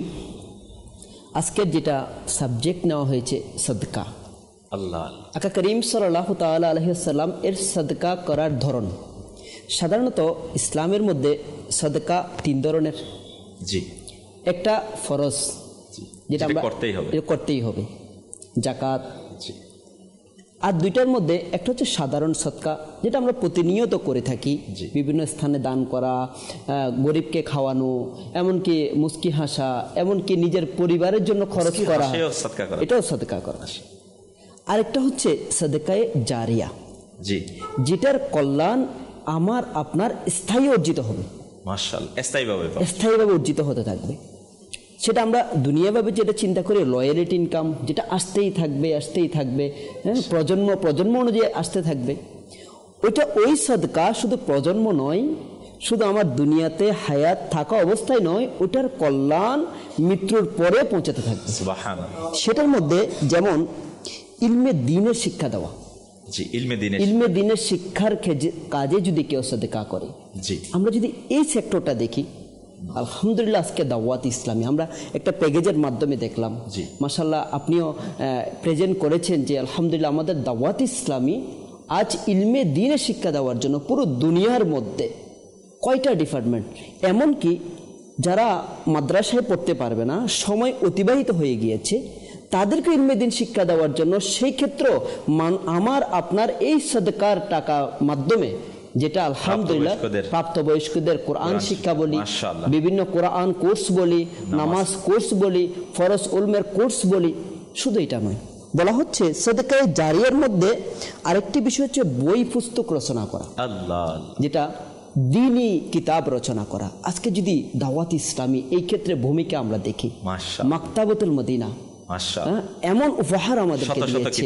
আজকের যেটা সাবজেক্ট নেওয়া হয়েছে সাদকা, আল্লাহ আকা করিম সাল্লাল্লাহু তাআলা আলাইহি ওয়াসাল্লাম এর সাদকা করার ধরন। সাধারণত ইসলামের মধ্যে সাদকা তিন ধরনের। জি। একটা ফরজ, যেটা আমরা করতেই হবে, করতেই হবে, জাকাত। আর দুইটার মধ্যে একটা হচ্ছে সাধারণ সদকা, যেটা আমরা প্রতিনিয়ত করে থাকি, বিভিন্ন স্থানে দান করা, গরিবকে খাওয়ানো, এমনকি মুস্কি হাসা, এমনকি নিজের পরিবারের জন্য খরচ করা, এটাও সদকা করা। আরেকটা হচ্ছে সদকায়ে জারিয়া, জি, যেটার কল্যাণ আমার আপনার স্থায়ী অর্জিত হবে, মাশাআল্লাহ, স্থায়ীভাবে স্থায়ীভাবে অর্জিত হতে থাকবে। সেটা আমরা দুনিয়াভাবে যেটা চিন্তা করি লয়ালিটি ইনকাম, যেটা আসতেই থাকবে আসতেই থাকবে, হ্যাঁ, প্রজন্ম প্রজন্ম অনুযায়ী আসতে থাকবে। ওইটা ওই সদকা শুধু প্রজন্ম নয়, শুধু আমার দুনিয়াতে হায়াত থাকা অবস্থায় নয়, ওইটার কল্যাণ মৃত্যুর পরে পৌঁছাতে থাকবে। সুবহানাল্লাহ। সেটার মধ্যে যেমন ইলমে দ্বীনের শিক্ষা দেওয়া, জি, ইলমে দ্বীনের ইলমে দ্বীনের শিক্ষার কাজে যদি কেউ সদকা করে, জি, আমরা যদি এই সেক্টরটা দেখি, আলহামদুলিল্লাহ আজকে দাওয়াত ইসলামী আমরা একটা প্যাকেজের মাধ্যমে দেখলাম, মাশাআল্লাহ আপনিও প্রেজেন্ট করেছেন যে আলহামদুলিল্লাহ আমাদের দাওয়াত ইসলামী আজ ইলমে দ্বীনের শিক্ষা দেওয়ার জন্য পুরো দুনিয়ার মধ্যে কয়টা ডিপার্টমেন্ট, এমনকি যারা মাদ্রাসায় পড়তে পারবে না, সময় অতিবাহিত হয়ে গিয়েছে, তাদেরকে ইলমে দ্বীন শিক্ষা দেওয়ার জন্য সেই ক্ষেত্রে আমার আপনার এই সাদকার টাকা মাধ্যমে, যেটা আলহামদুলিল্লাহ প্রাপ্তবয়স্কদের কোরআন শিক্ষা বলি, বিভিন্ন কোরআন কোর্স বলি, নামাজ কোর্স বলি, ফরজ উলমের কোর্স বলি, শুধু এটা নয়, বলা হচ্ছে সাদকায়ে জারিয়ার মধ্যে আরেকটি বিষয় হচ্ছে বই পুস্তক রচনা করা, আল্লাহ, যেটা দ্বীনি কিতাব রচনা করা। আজকে যদি দাওয়াত ইসলামী এই ক্ষেত্রে ভূমিকা আমরা দেখি, মাকতাবাতুল মদিনা এমন উপহার আমাদেরকে দিয়েছে,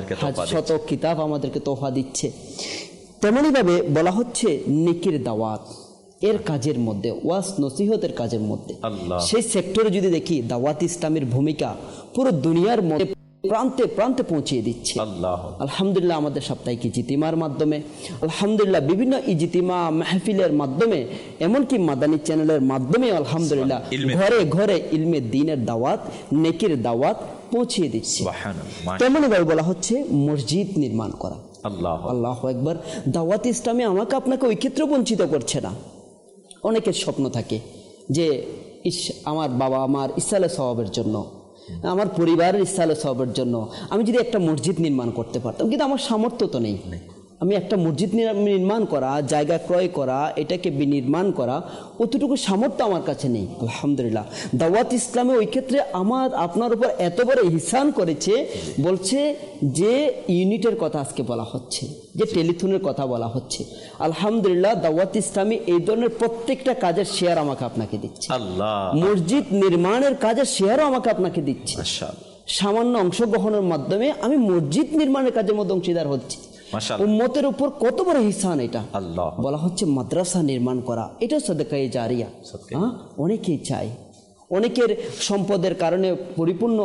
শত কিতাব আমাদেরকে তোহফা দিচ্ছে। তেমনি ভাবে বলা হচ্ছে নেকির দাওয়াত এর কাজের মধ্যে, ওয়াজ নসিহতের কাজের মধ্যে, সেই সেক্টরে যদি দেখি দাওয়াত ইসলামের ভূমিকা পুরো দুনিয়ার মধ্যে প্রান্তে প্রান্তে পৌঁছিয়ে দিচ্ছে। আলহামদুলিল্লাহ আমাদের সাপ্তাহিক ইজতিমার মাধ্যমে, আলহামদুলিল্লাহ বিভিন্ন ইজতিমা মাহফিলের মাধ্যমে, এমনকি মাদানী চ্যানেলের মাধ্যমে আলহামদুলিল্লাহ ঘরে ঘরে ইলমে দ্বীনের দাওয়াত, নেকির দাওয়াত পৌঁছিয়ে দিচ্ছে। তেমনি ভাবে বলা হচ্ছে মসজিদ নির্মাণ করা, আল্লাহ আল্লাহু আকবার। দাওয়াত ইসলামে আমাকে আপনাকে ওই ক্ষেত্রে বঞ্চিত করছে না। অনেকের স্বপ্ন থাকে যে ইস আমার বাবা আমার ইসলামের স্বভাবের জন্য, আমার পরিবারের ইসলামের স্বভাবের জন্য আমি যদি একটা মসজিদ নির্মাণ করতে পারতাম, কিন্তু আমার সামর্থ্য তো নেই। আমি একটা মসজিদ নির্মাণ করা, জায়গা ক্রয় করা, এটাকে বিনির্মাণ করা, অতটুকু সামর্থ্য আমার কাছে নেই। আলহামদুলিল্লাহ দাওয়াত ইসলামে ওই ক্ষেত্রে আমার আপনার উপর এত বড় ইহসান করেছে, বলছে যে ইউনিটের কথা আজকে বলা হচ্ছে, যে টেলিথনের কথা বলা হচ্ছে, আলহামদুলিল্লাহ দাওয়াত ইসলামী এই ধরনের প্রত্যেকটা কাজের শেয়ার আমাকে আপনাকে দিচ্ছে। আল্লাহ মসজিদ নির্মাণের কাজের শেয়ারও আমাকে আপনাকে দিচ্ছে। সামান্য অংশগ্রহণের মাধ্যমে আমি মসজিদ নির্মাণের কাজের মধ্যে অংশীদার হচ্ছি। উম্মতের উপর কত বড় ইহসান এটা। আল্লাহ বলা হচ্ছে মাদ্রাসা নির্মাণ করা, এটা সাদকায়ে জারিয়া। হ্যাঁ, অনেকেই চায়, অনেকের সম্পদের কারণে পরিপূর্ণ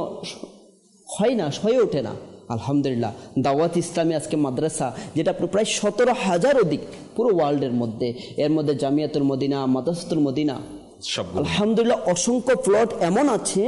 হয় না, হয়ে ওঠে না। আলহামদুলিল্লাহ দাওয়াত ইসলামী আজকে মাদ্রাসা, যেটা প্রায় সতেরো হাজার অধিক পুরো ওয়ার্ল্ডের মধ্যে, এর মধ্যে জামিয়াতুল মদিনা, মাদ্রাসাতুল মদিনা, আলহামদুলিল্লাহ অসংখ্য প্লট এমন আছে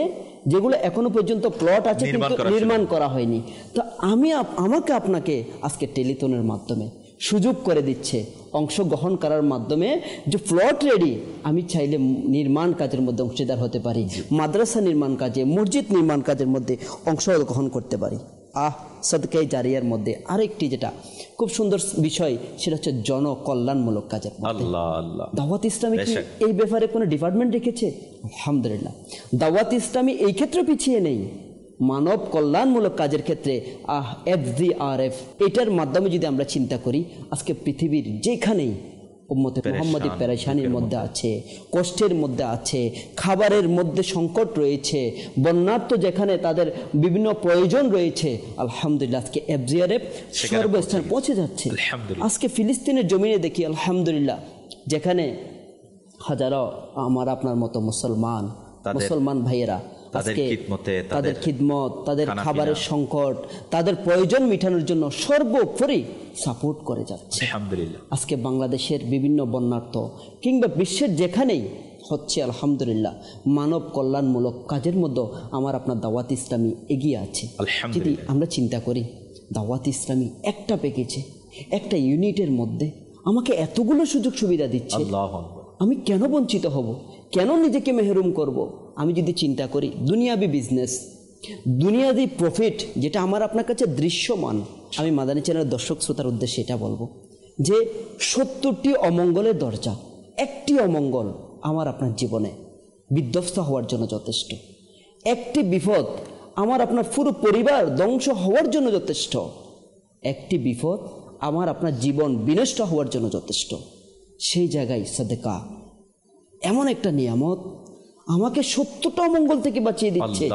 যেগুলো এখনো পর্যন্ত প্লট আছে নির্মাণ কিন্তু করা নির্মাণ করা হয়নি। তো আমি আপ- আমাকে আপনাকে আজকে টেলিথনের মাধ্যমে সুযোগ করে দিচ্ছে অংশগ্রহণ করার মাধ্যমে যে প্লট রেডি, আমি চাইলে নির্মাণ কাজের মধ্যে অংশীদার হতে পারি, মাদ্রাসা নির্মাণ কাজে, মসজিদ নির্মাণ কাজের মধ্যে অংশগ্রহণ করতে পারি। আহ সদকায়ে জারিয়ার মধ্যে আরেকটি যেটা খুব সুন্দর বিষয়, সেটা হচ্ছে জনকল্যাণমূলক কাজের মধ্যে। আল্লাহ আল্লাহ, দাওয়াত ইসলামী কি বেশক। এই ব্যাপারে কোনো ডিপার্টমেন্ট রেখেছে? আলহামদুলিল্লাহ, দাওয়াত ইসলামী এই ক্ষেত্রে পিছিয়ে নেই। মানব কল্যাণমূলক কাজের ক্ষেত্রে আহ এফ জি আর এফ এটার মাধ্যমে যদি আমরা চিন্তা করি, আজকে পৃথিবীর যেখানেই উম্মতে মুহাম্মাদি পেরেশানির মধ্যে আছে, কষ্টের মধ্যে আছে, খাবারের মধ্যে সংকট রয়েছে, বন্যার্থ যেখানে তাদের বিভিন্ন প্রয়োজন রয়েছে, আলহামদুলিল্লাহ আজকে এফ জি আর এফ সর্বস্থানে পৌঁছে যাচ্ছে। আজকে ফিলিস্তিনের জমিনে দেখি আলহামদুলিল্লাহ, যেখানে হাজারো আমার আপনার মতো মুসলমান মুসলমান ভাইয়েরা আজকে তাদের খিদমত, তাদের খাবারের সংকট, তাদের প্রয়োজন মেটানোর জন্য সর্বোপরি সাপোর্ট করে যাচ্ছে। আলহামদুলিল্লাহ আজকে বাংলাদেশের বিভিন্ন বন্যার্থ কিংবা বিশ্বের যেখানেই হচ্ছে, আলহামদুলিল্লাহ মানব কল্যাণমূলক কাজের মধ্যে আমার আপনার দাওয়াত ইসলামী এগিয়ে আছে। যদি আমরা চিন্তা করি, দাওয়াত ইসলামী একটা প্যাকেজে, একটা ইউনিটের মধ্যে আমাকে এতগুলো সুযোগ সুবিধা দিচ্ছে, আমি কেন বঞ্চিত হব? কেন নিজেকে মেহরুম করব? আমি যদি চিন্তা করি দুনিয়াবি বিজনেস, দুনিয়াবি প্রফিট, যেটা আমার আপনার কাছে দৃশ্যমান, আমি মাদানী চ্যানেলের দর্শক শ্রোতার উদ্দেশ্যে এটা বলবো যে সত্তরটি অমঙ্গলের দরজা, একটি অমঙ্গল আমার আপনার জীবনে বিধ্বস্ত হওয়ার জন্য যথেষ্ট, একটি বিপদ আমার আপনার পুরো পরিবার ধ্বংস হওয়ার জন্য যথেষ্ট, একটি বিপদ আমার আপনার জীবন বিনষ্ট হওয়ার জন্য যথেষ্ট। সেই জায়গায় সাদেকা এমন একটা নিয়ামত আমাকে সত্তরটা অমঙ্গল থেকে বাঁচিয়ে দিচ্ছে।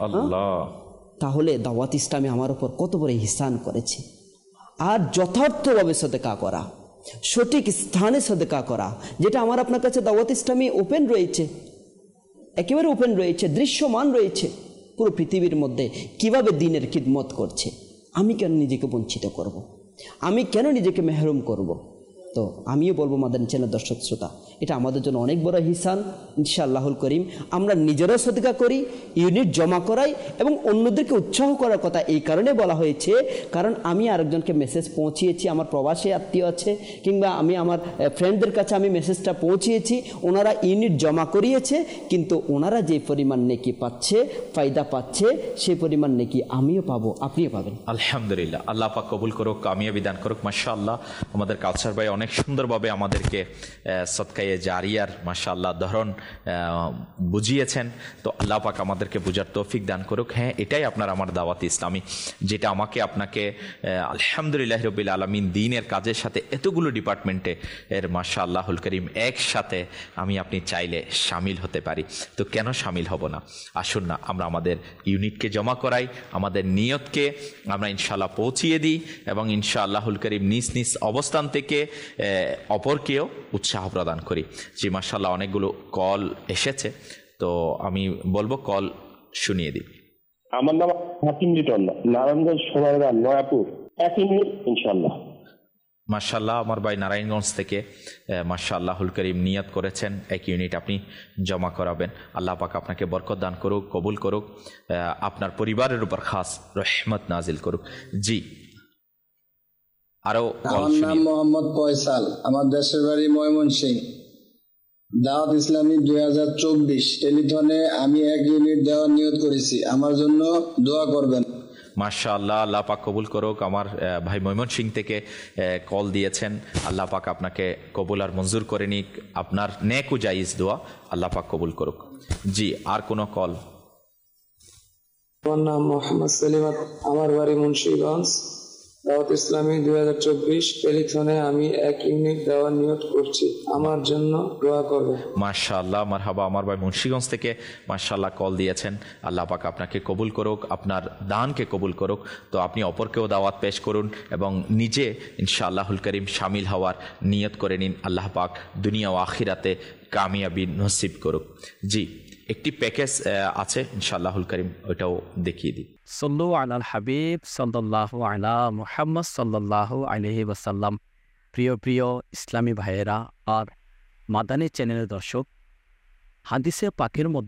তাহলে দাওয়াত ইসলামী আমার উপর কত বড় ইহসান করেছে। আর যথার্থভাবে সাদেকা করা, সঠিক স্থানে সাদেকা করা, যেটা আমার আপনার কাছে দাওয়াত ইসলামী ওপেন রয়েছে, একেবারে ওপেন রয়েছে, দৃশ্যমান রয়েছে পুরো পৃথিবীর মধ্যে কিভাবে দিনের খিদমত করছে। আমি কেন নিজেকে বঞ্চিত করব? আমি কেন নিজেকে মেহরুম করব? তো আমিও বলবো মাদানী চ্যানেল দর্শক শ্রোতা, এটা আমাদের জন্য অনেক বড় ইহসান। ইনশাআল্লাহুল করিম আমরা নিজেরাও সদকা করি, ইউনিট জমা করাই এবং অন্যদেরকে উৎসাহ করার কথা এই কারণে বলা হয়েছে, কারণ আমি আরেকজনকে মেসেজ পৌঁছিয়েছি, আমার প্রবাসী আত্মীয় আছে কিংবা আমি আমার ফ্রেন্ডদের কাছে আমি মেসেজটা পৌঁছিয়েছি, ওনারা ইউনিট জমা করিয়েছে, কিন্তু ওনারা যে পরিমাণ নেকি পাচ্ছে, ফায়দা পাচ্ছে, সেই পরিমাণ নেকি আমিও পাবো, আপনিও পাবেন। আলহামদুলিল্লাহ, আল্লাহ পাক কবুল করুক, কামিয়াবি দান করুক। মাশাআল্লাহ, আমাদের কালচার ভাই অনেক সুন্দরভাবে আমাদেরকে সদকায়ে জারিয়ার মাশাআল্লাহ ধরন বুঝিয়েছেন। তো আল্লাহ পাক আমাদেরকে বুঝার তৌফিক দান করুক। হ্যাঁ, এটাই আপনার আমার দাওয়াত ইসলামী, যেটা আমাকে আপনাকে আলহামদুলিল্লাহ রাব্বিল আলামিন দ্বীনের কাজের সাথে এতগুলো ডিপার্টমেন্টে এর মাশাআল্লাহুল করিম একসাথে আমি আপনি চাইলে শামিল হতে পারি। তো কেন শামিল হব না? আসুন না আমরা আমাদের ইউনিটকে জমা করাই, আমাদের নিয়তকে আমরা ইনশাআল্লাহ পৌঁছিয়ে দিই এবং ইনশাআল্লাহুল করিম নিজ নিজ অবস্থান থেকে অপরকেও উৎসাহ প্রদান করি। জি মাশাআল্লাহ, অনেকগুলো কল এসেছে, তো আমি বলবো কল শুনিয়ে দিই। আমার নাম হাকিম লিটন, নারায়ণগঞ্জ সোনারগাঁ নয়াপুর, এক মিনিট ইনশাআল্লাহ। মাশাআল্লাহ, আমার ভাই নারায়ণগঞ্জ থেকে মাশাআল্লাহুল করিম নিয়ত করেছেন এক ইউনিট আপনি জমা করাবেন। আল্লাহ পাক আপনাকে বরকত দান করুক, কবুল করুক, আপনার পরিবারের উপর খাস রহমত নাজিল করুক। জি, আরো আমার নাম মোহাম্মদ ফয়সাল, আমার দেশের বাড়ি ময়মনসিংহ। দাওয়াত ইসলামী দুই হাজার চব্বিশ টেলিথনে আমি এক ইউনিট দেওয়ার নিয়ত করেছি, আমার জন্য দোয়া করবেন। মাশাআল্লাহ, আল্লাহ পাক কবুল করুক। আমার ভাই ময়মনসিংহ থেকে কল দিয়েছেন, আল্লাহ পাক আপনাকে কবুল আর মঞ্জুর করে নিক, আপনার নেক ও জায়েজ দোয়া আল্লাহ পাক কবুল করুক। জি, আর কোন কল? আমার নাম মোহাম্মদ সেলিমাত, আমার বাড়ি মুন্সিগঞ্জ। দাওয়াত ইসলামী দুই হাজার চব্বিশ টেলিথনে আমি এক ইউনিট দেওয়ার নিয়ত করছি, আমার জন্য দোয়া করবে। মাশাআল্লাহ, মারহাবা, আমার ভাই মুন্সিগঞ্জ থেকে মাশাআল্লাহ কল দিয়েছেন। আল্লাহ পাক আপনাকে কবুল করুক, আপনার দানকে কবুল করুক। তো আপনি অপরকেও দাওয়াত পেশ করুন এবং নিজে ইনশাআল্লাহুল করিম শামিল হওয়ার নিয়ত করে নিন। আল্লাহ পাক দুনিয়া ও আখিরাতে কামিয়াবি নসিব করুক। জি, একটি প্যাকেজ আছে ইনশাআল্লাহুল করিম, ওইটাও দেখিয়ে দিই। সল্লু আলাল হাবিব সাল্লাল্লাহু আলা মুহাম্মদ সাল্লাল্লাহু আলাইহি ওয়াসাল্লাম। প্রিয় প্রিয় ইসলামী ভাইয়েরা আর মাদানী চ্যানেলের দর্শক, হাদিসে পাকের মধ্যে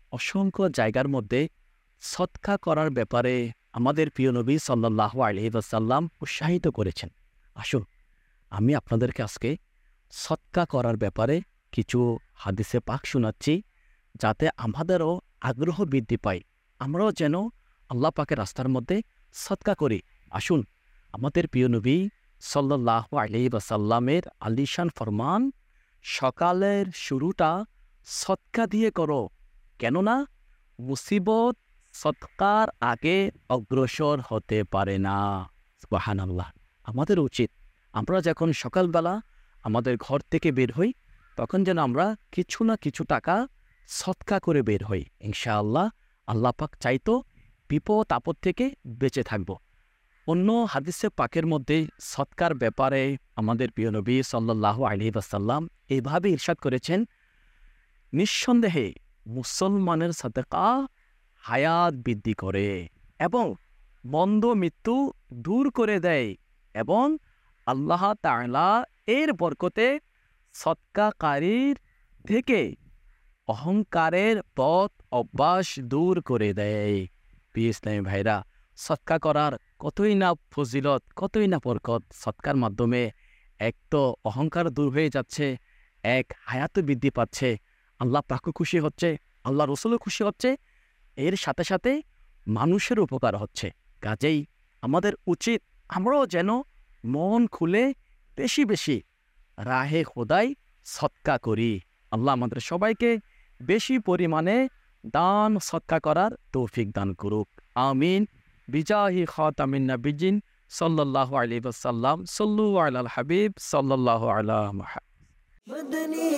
অসংখ্য জায়গার মধ্যে সদকা করার ব্যাপারে আমাদের প্রিয় নবী সাল্লাল্লাহু আলাইহি ওয়াসাল্লাম উৎসাহিত করেছেন। আসুন আমি আপনাদেরকে আজকে সদকা করার ব্যাপারে কিছু হাদিসে পাক শোনাচ্ছি, যাতে আমাদেরও আগ্রহ বৃদ্ধি পায়, আমরাও যেন আল্লাহ পাকের রাস্তার মধ্যে সদকা করি। আসুন আমাদের প্রিয় নবী সাল্লাল্লাহু আলাইহি ওয়াসাল্লামের আলিশান ফরমান, সকালের শুরুটা সদকা দিয়ে করো, কেননা মুসিবত সদকার আগে অগ্রসর হতে পারে না। সুবহানাল্লাহ। আমাদের উচিত আমরা যখন সকালবেলা আমাদের ঘর থেকে বের হই, তখন যেন আমরা কিছু না কিছু টাকা সদকা করে বের হই। ইনশাআল্লাহ আল্লাহ পাক চাইতো বিপদ আপদ থেকে বেঁচে থাকব। অন্য হাদিসে পাকের মধ্যে সদকার ব্যাপারে আমাদের প্রিয় নবী সাল্লাল্লাহু আলাইহি ওয়াসাল্লাম এইভাবে ইরশাদ করেছেন, নিঃসন্দেহে মুসলমানের সাদকা হায়াত বৃদ্ধি করে এবং মন্দ মৃত্যু দূর করে দেয়, এবং আল্লাহ তাআলা এর বরকতে সদকাকারীর থেকে অহংকারের পথ অভ্যাস দূর করে দেয়। প্রিয় ইসলামী ভাইরা, সদকা করার কতই না ফজিলত, কতই না বরকত। সদকার মাধ্যমে এক তো অহংকার দূর হয়ে যাচ্ছে, এক হায়াত বৃদ্ধি পাচ্ছে, আল্লাহ পাকও খুশি হচ্ছে, আল্লাহ রসুলও খুশি হচ্ছে, এর সাথে সাথে মানুষের উপকার হচ্ছে। কাজেই আমাদের উচিত আমরাও যেন মন খুলে বেশি বেশি রাহে খোদাই সদকা করি। আল্লাহ আমাদের সবাইকে বেশি পরিমাণে দান সদকা করার তৌফিক দান করুক, আমিন। বিজাহি খাতামিন নাবিয়্যিন সাল্লাল্লাহু আলাইহি ওয়াসাল্লাম। সাল্লু আলাল হাবিব সাল্লাল্লাহু আলা মুহাম্মদ। মদনী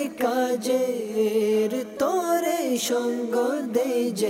কাজের তোরে সঙ্গ দে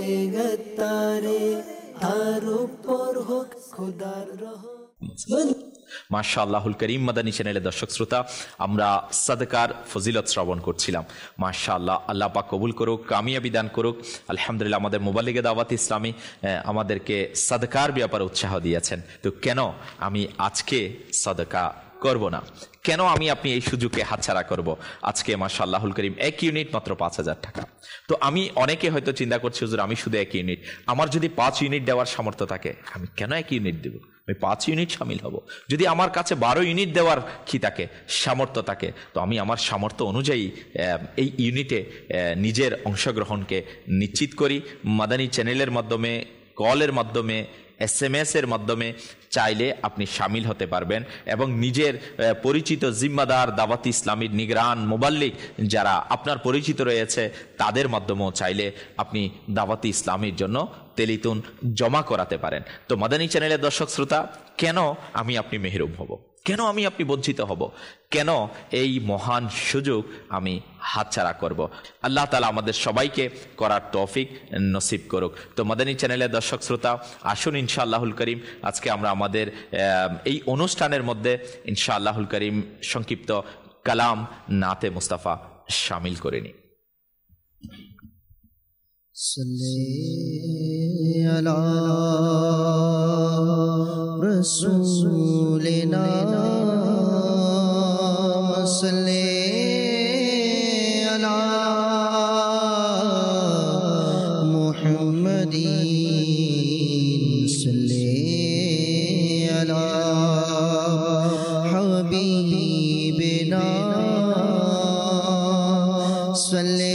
জগতারে, তার উপর হোক খোদার রহমত। মাশাআল্লাহুল করিম। মাদানী চ্যানেলের দর্শক শ্রোতা, আমরা সাদকার ফজিলত শ্রবণ করছিলাম। মাশাআল্লাহ, আল্লাহ পাক কবুল করুক, কামিয়াবি দান করুক। আলহামদুলিল্লাহ, আমাদের মুবাল্লিগে দাওয়াত ইসলামী আমাদেরকে সাদকার ব্যাপারে উৎসাহ দিয়েছেন। তো কেন আমি আজকে সাদকা করব না, কেন আমি আপনি এই সুযোগকে হাতছাড়া করব? আজকে মাশাআল্লাহুল করিম এক ইউনিট মাত্র পাঁচ হাজার টাকা। তো আমি অনেকে হয়তো চিন্তা করছি, হুজুর আমি শুধু এক ইউনিট, আমার যদি পাঁচ ইউনিট দেওয়ার সামর্থ্য থাকে আমি কেন এক ইউনিট দেব? আমি পাঁচ ইউনিট সামিল হব। যদি আমার কাছে বারো ইউনিট দেওয়ার কি থাকে, সামর্থ্য থাকে, তো আমি আমার সামর্থ্য অনুযায়ী এই ইউনিটে নিজের অংশগ্রহণকে নিশ্চিত করি। মাদানী চ্যানেলের মাধ্যমে, কলের মাধ্যমে, এস এম এস এর মাধ্যমে চাইলে আপনি সামিল হতে পারবেন, এবং নিজের পরিচিত জিম্মাদার দাওয়াত ইসলামীর নিগরান মুবাল্লিগ যারা আপনার পরিচিত রয়েছে তাদের মাধ্যমেও চাইলে আপনি দাওয়াত ইসলামীর জন্য তেলিতুন জমা করাতে পারেন। তো মাদানী চ্যানেলের দর্শক শ্রোতা, কেন আমি আপনি মেহরুম হব, কেন আমি আপনি বঞ্চিত হব, কেন এই মহান সুযোগ আমি হাতছাড়া করব? আল্লাহ তাআলা আমাদের সবাইকে করার তৌফিক নসিব করুক। তো মাদানী চ্যানেলের দর্শক শ্রোতা, আসুন ইনশাআল্লাহুল করিম আজকে আমরা আমাদের এই অনুষ্ঠানের মধ্যে ইনশাআল্লাহুল করিম সংক্ষিপ্ত কালাম নাতে মুস্তাফা শামিল করে নিই। সাল্লি আলা রাসূলিনা সাল্লি আলা মুহাম্মাদিন সাল্লি আলা হাবিবিনা সাল্লি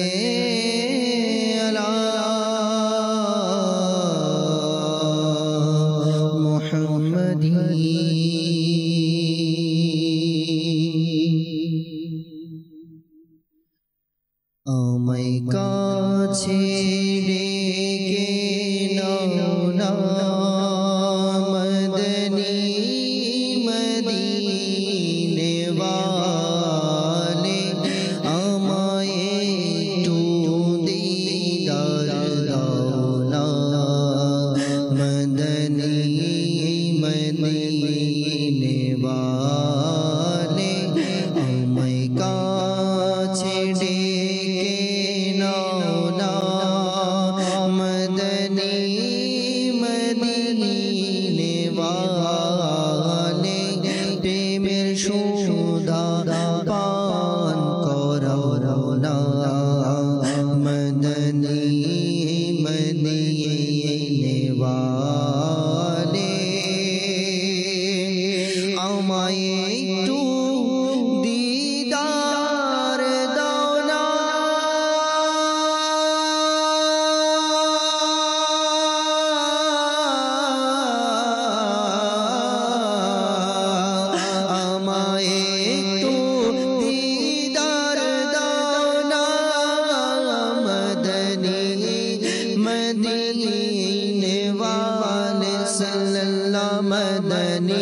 मदनी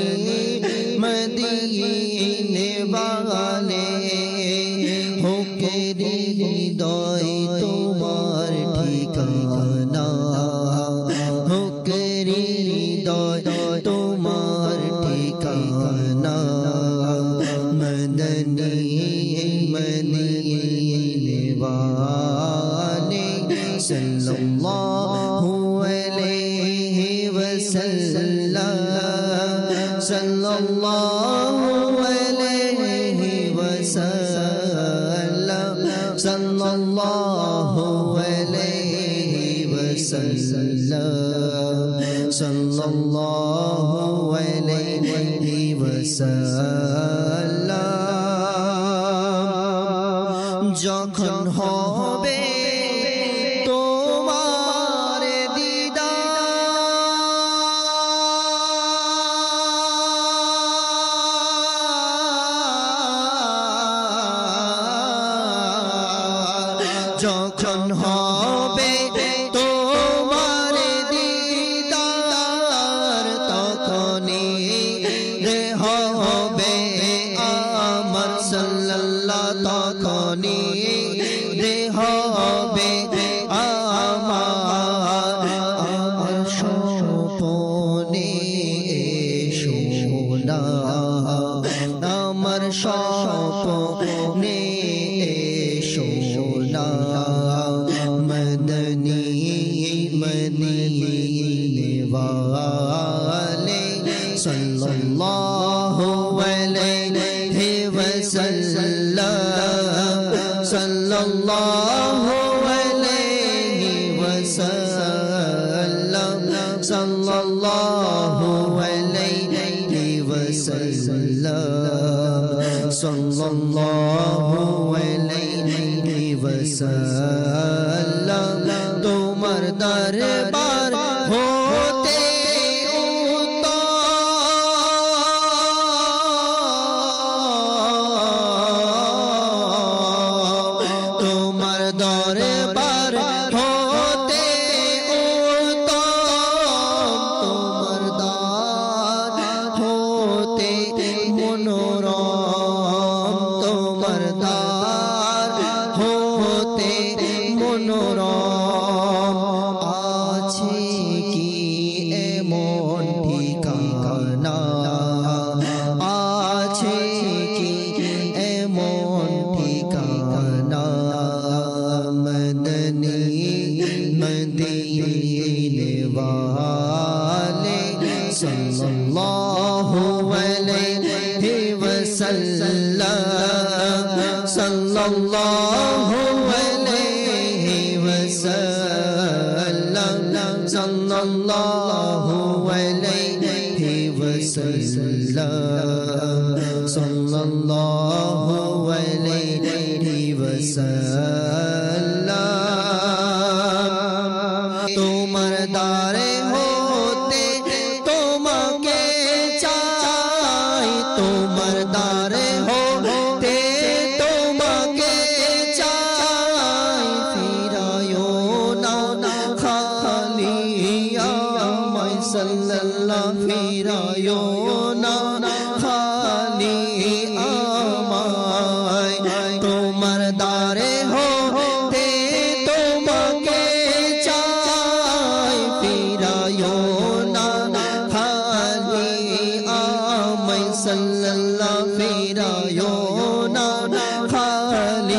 मदीने वाले हो के हृदय তোমার ঠিকানা हो के हृदय তোমার ঠিকানা मदनी मदीने वाले सल्लल्लाहु अलैहि वसल्लम सल्लल्लाहु अलैहि वसल्लम सल्लल्लाहु अलैहि वसल्लम सल्लल्लाहु अलैहि वसल्लम যখন হবে তোমার দিদার যখন হবে তোমার দিদার তখনই রে হবে আমার সাল্লাল্লাহ তখনই রে হবে আমার আমার স্বপ্নে সোনা আমার স্বপ্নে সোনা মদনী মদীনে वाले सल्लल्लाहु अलैहि वसल्लम सल्लल्लाहु अलैहि वसल्लम सल्लल्लाहु अलैहि वसल्लम सल्लल्लाहु अलैहि वसल्लम তোমার দরবার होते তোমার দরবার होते তোমার দ্বার होते মনোরম তোমার দ্বার होते মনোরম আছে কি এমন ঠিকানা আছে কি এমন ঠিকানা মদনী মদীনে वाले सल्लल्लाहु अलैहि वसल्लम सल्लल्लाहु अलैहि वसल्लम सल्लल्लाहु अलैहि वसल्लम सल्लल्लाहु अलैहि वसल्लम তোমার দ্বারে হতে তোমাকে চাই তোমার দ্বারে হতে তোমাকে চাই ফিরায়ো না খালি আমায় সাল্লাল্লাহ ফিরায়ো না খালি আমায় তোমার দ্বারে হতে তোমাকে চাই ফিরায়ো না খালি আমায় সাল্লাল্লাহ ফিরায়ো না খালি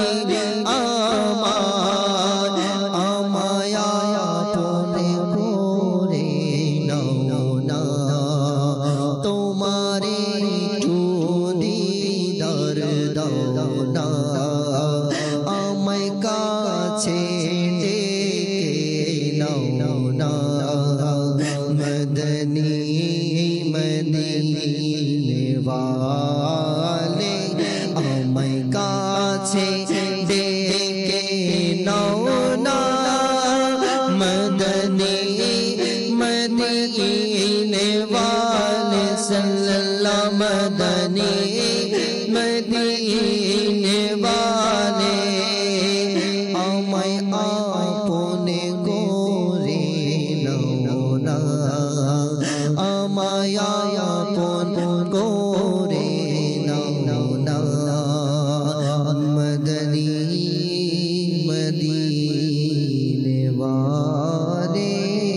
আমায় আমায় আপনে করে নাও না তোমারে একটু দিদার দাও না আমায় কাছে ডেকে নাও না মদনী মদীনে वाले আমায় কাছে ডেকে নাও না মদনী মদীনে वाले सल्लल्लाहु मदनी मदीने वाले আমায় আপনে করে নাও না আমায় আপন করে নাও না মদনী মদিনে ওয়ারে।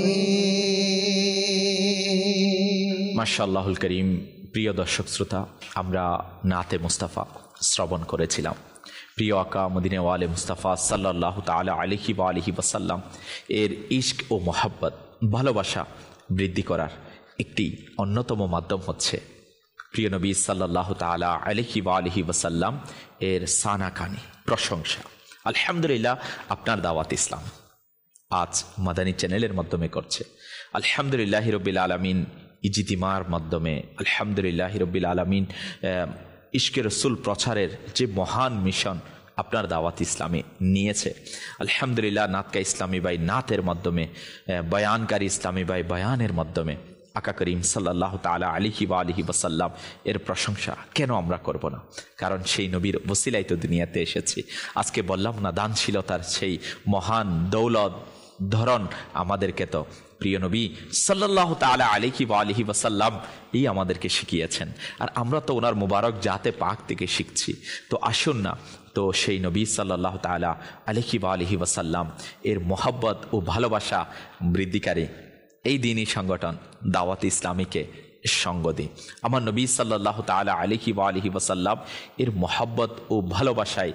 মাশাআল্লাহুল করিম। প্রিয় দর্শক শ্রোতা, আমরা নাতে মুস্তাফা শ্রবণ করেছিলাম। প্রিয় আকা মদিনে ওয়ালে মুস্তাফা সাল্লাল্লাহু তাআলা আলাইহি ওয়া আলিহি ওয়াসাল্লাম এর ইশক ও মোহাব্বত, ভালোবাসা বৃদ্ধি করার একটি অন্যতম মাধ্যম হচ্ছে প্রিয় নবী সাল্লাল্লাহু তাআলা আলাইহি ওয়া আলিহি ওয়াসাল্লাম এর সানাকানি, প্রশংসা। আলহামদুলিল্লাহ, আপনার দাওয়াত ইসলাম আজ মাদানী চ্যানেলের মাধ্যমে করছে। আলহামদুলিল্লাহি রাব্বিল আলামিন ইজতিমার মাধ্যমে, আলহামদুলিল্লাহি রাব্বিল আলামিন ইশকে রসুল প্রচারের যে মহান মিশন আপনার দাওয়াত ইসলামে নিয়েছে। আলহামদুলিল্লাহ, নাতকা ইসলামী ভাই নাতের মাধ্যমে, বয়ানকারী ইসলামী ভাই বয়ানের মাধ্যমে আকা করিম সাল্লাল্লাহু তাআলা আলাইহি ওয়া আলিহি ওয়াসাল্লাম এর প্রশংসা কেন আমরা করব না? কারণ সেই নবীর ওসিলায় তো দুনিয়াতে এসেছি। আজকে বললাম না, দানশীলতার সেই মহান দৌলত ধরন আমাদেরকে তো প্রিয় নবী সাল্লাল্লাহু তাআলা আলাইহি ওয়া আলিহি ওয়াসাল্লাম এই আমাদেরকে শিখিয়েছেন, আর আমরা তো ওনার মুবারক জাতে পাক থেকে শিখছি। তো আসুন না, তো সেই নবী সাল্লাল্লাহু তাআলা আলাইহি ওয়া আলিহি ওয়াসাল্লাম এর মোহাব্বত ও ভালোবাসা বৃদ্ধিকারী এই দিনই সংগঠন দাওয়াত ইসলামীকে সঙ্গ দিই। আমার নবী সাল্লাল্লাহু তাআলা আলাইহি ওয়া আলিহি ওয়াসাল্লাম এর মোহাব্বত ও ভালোবাসায়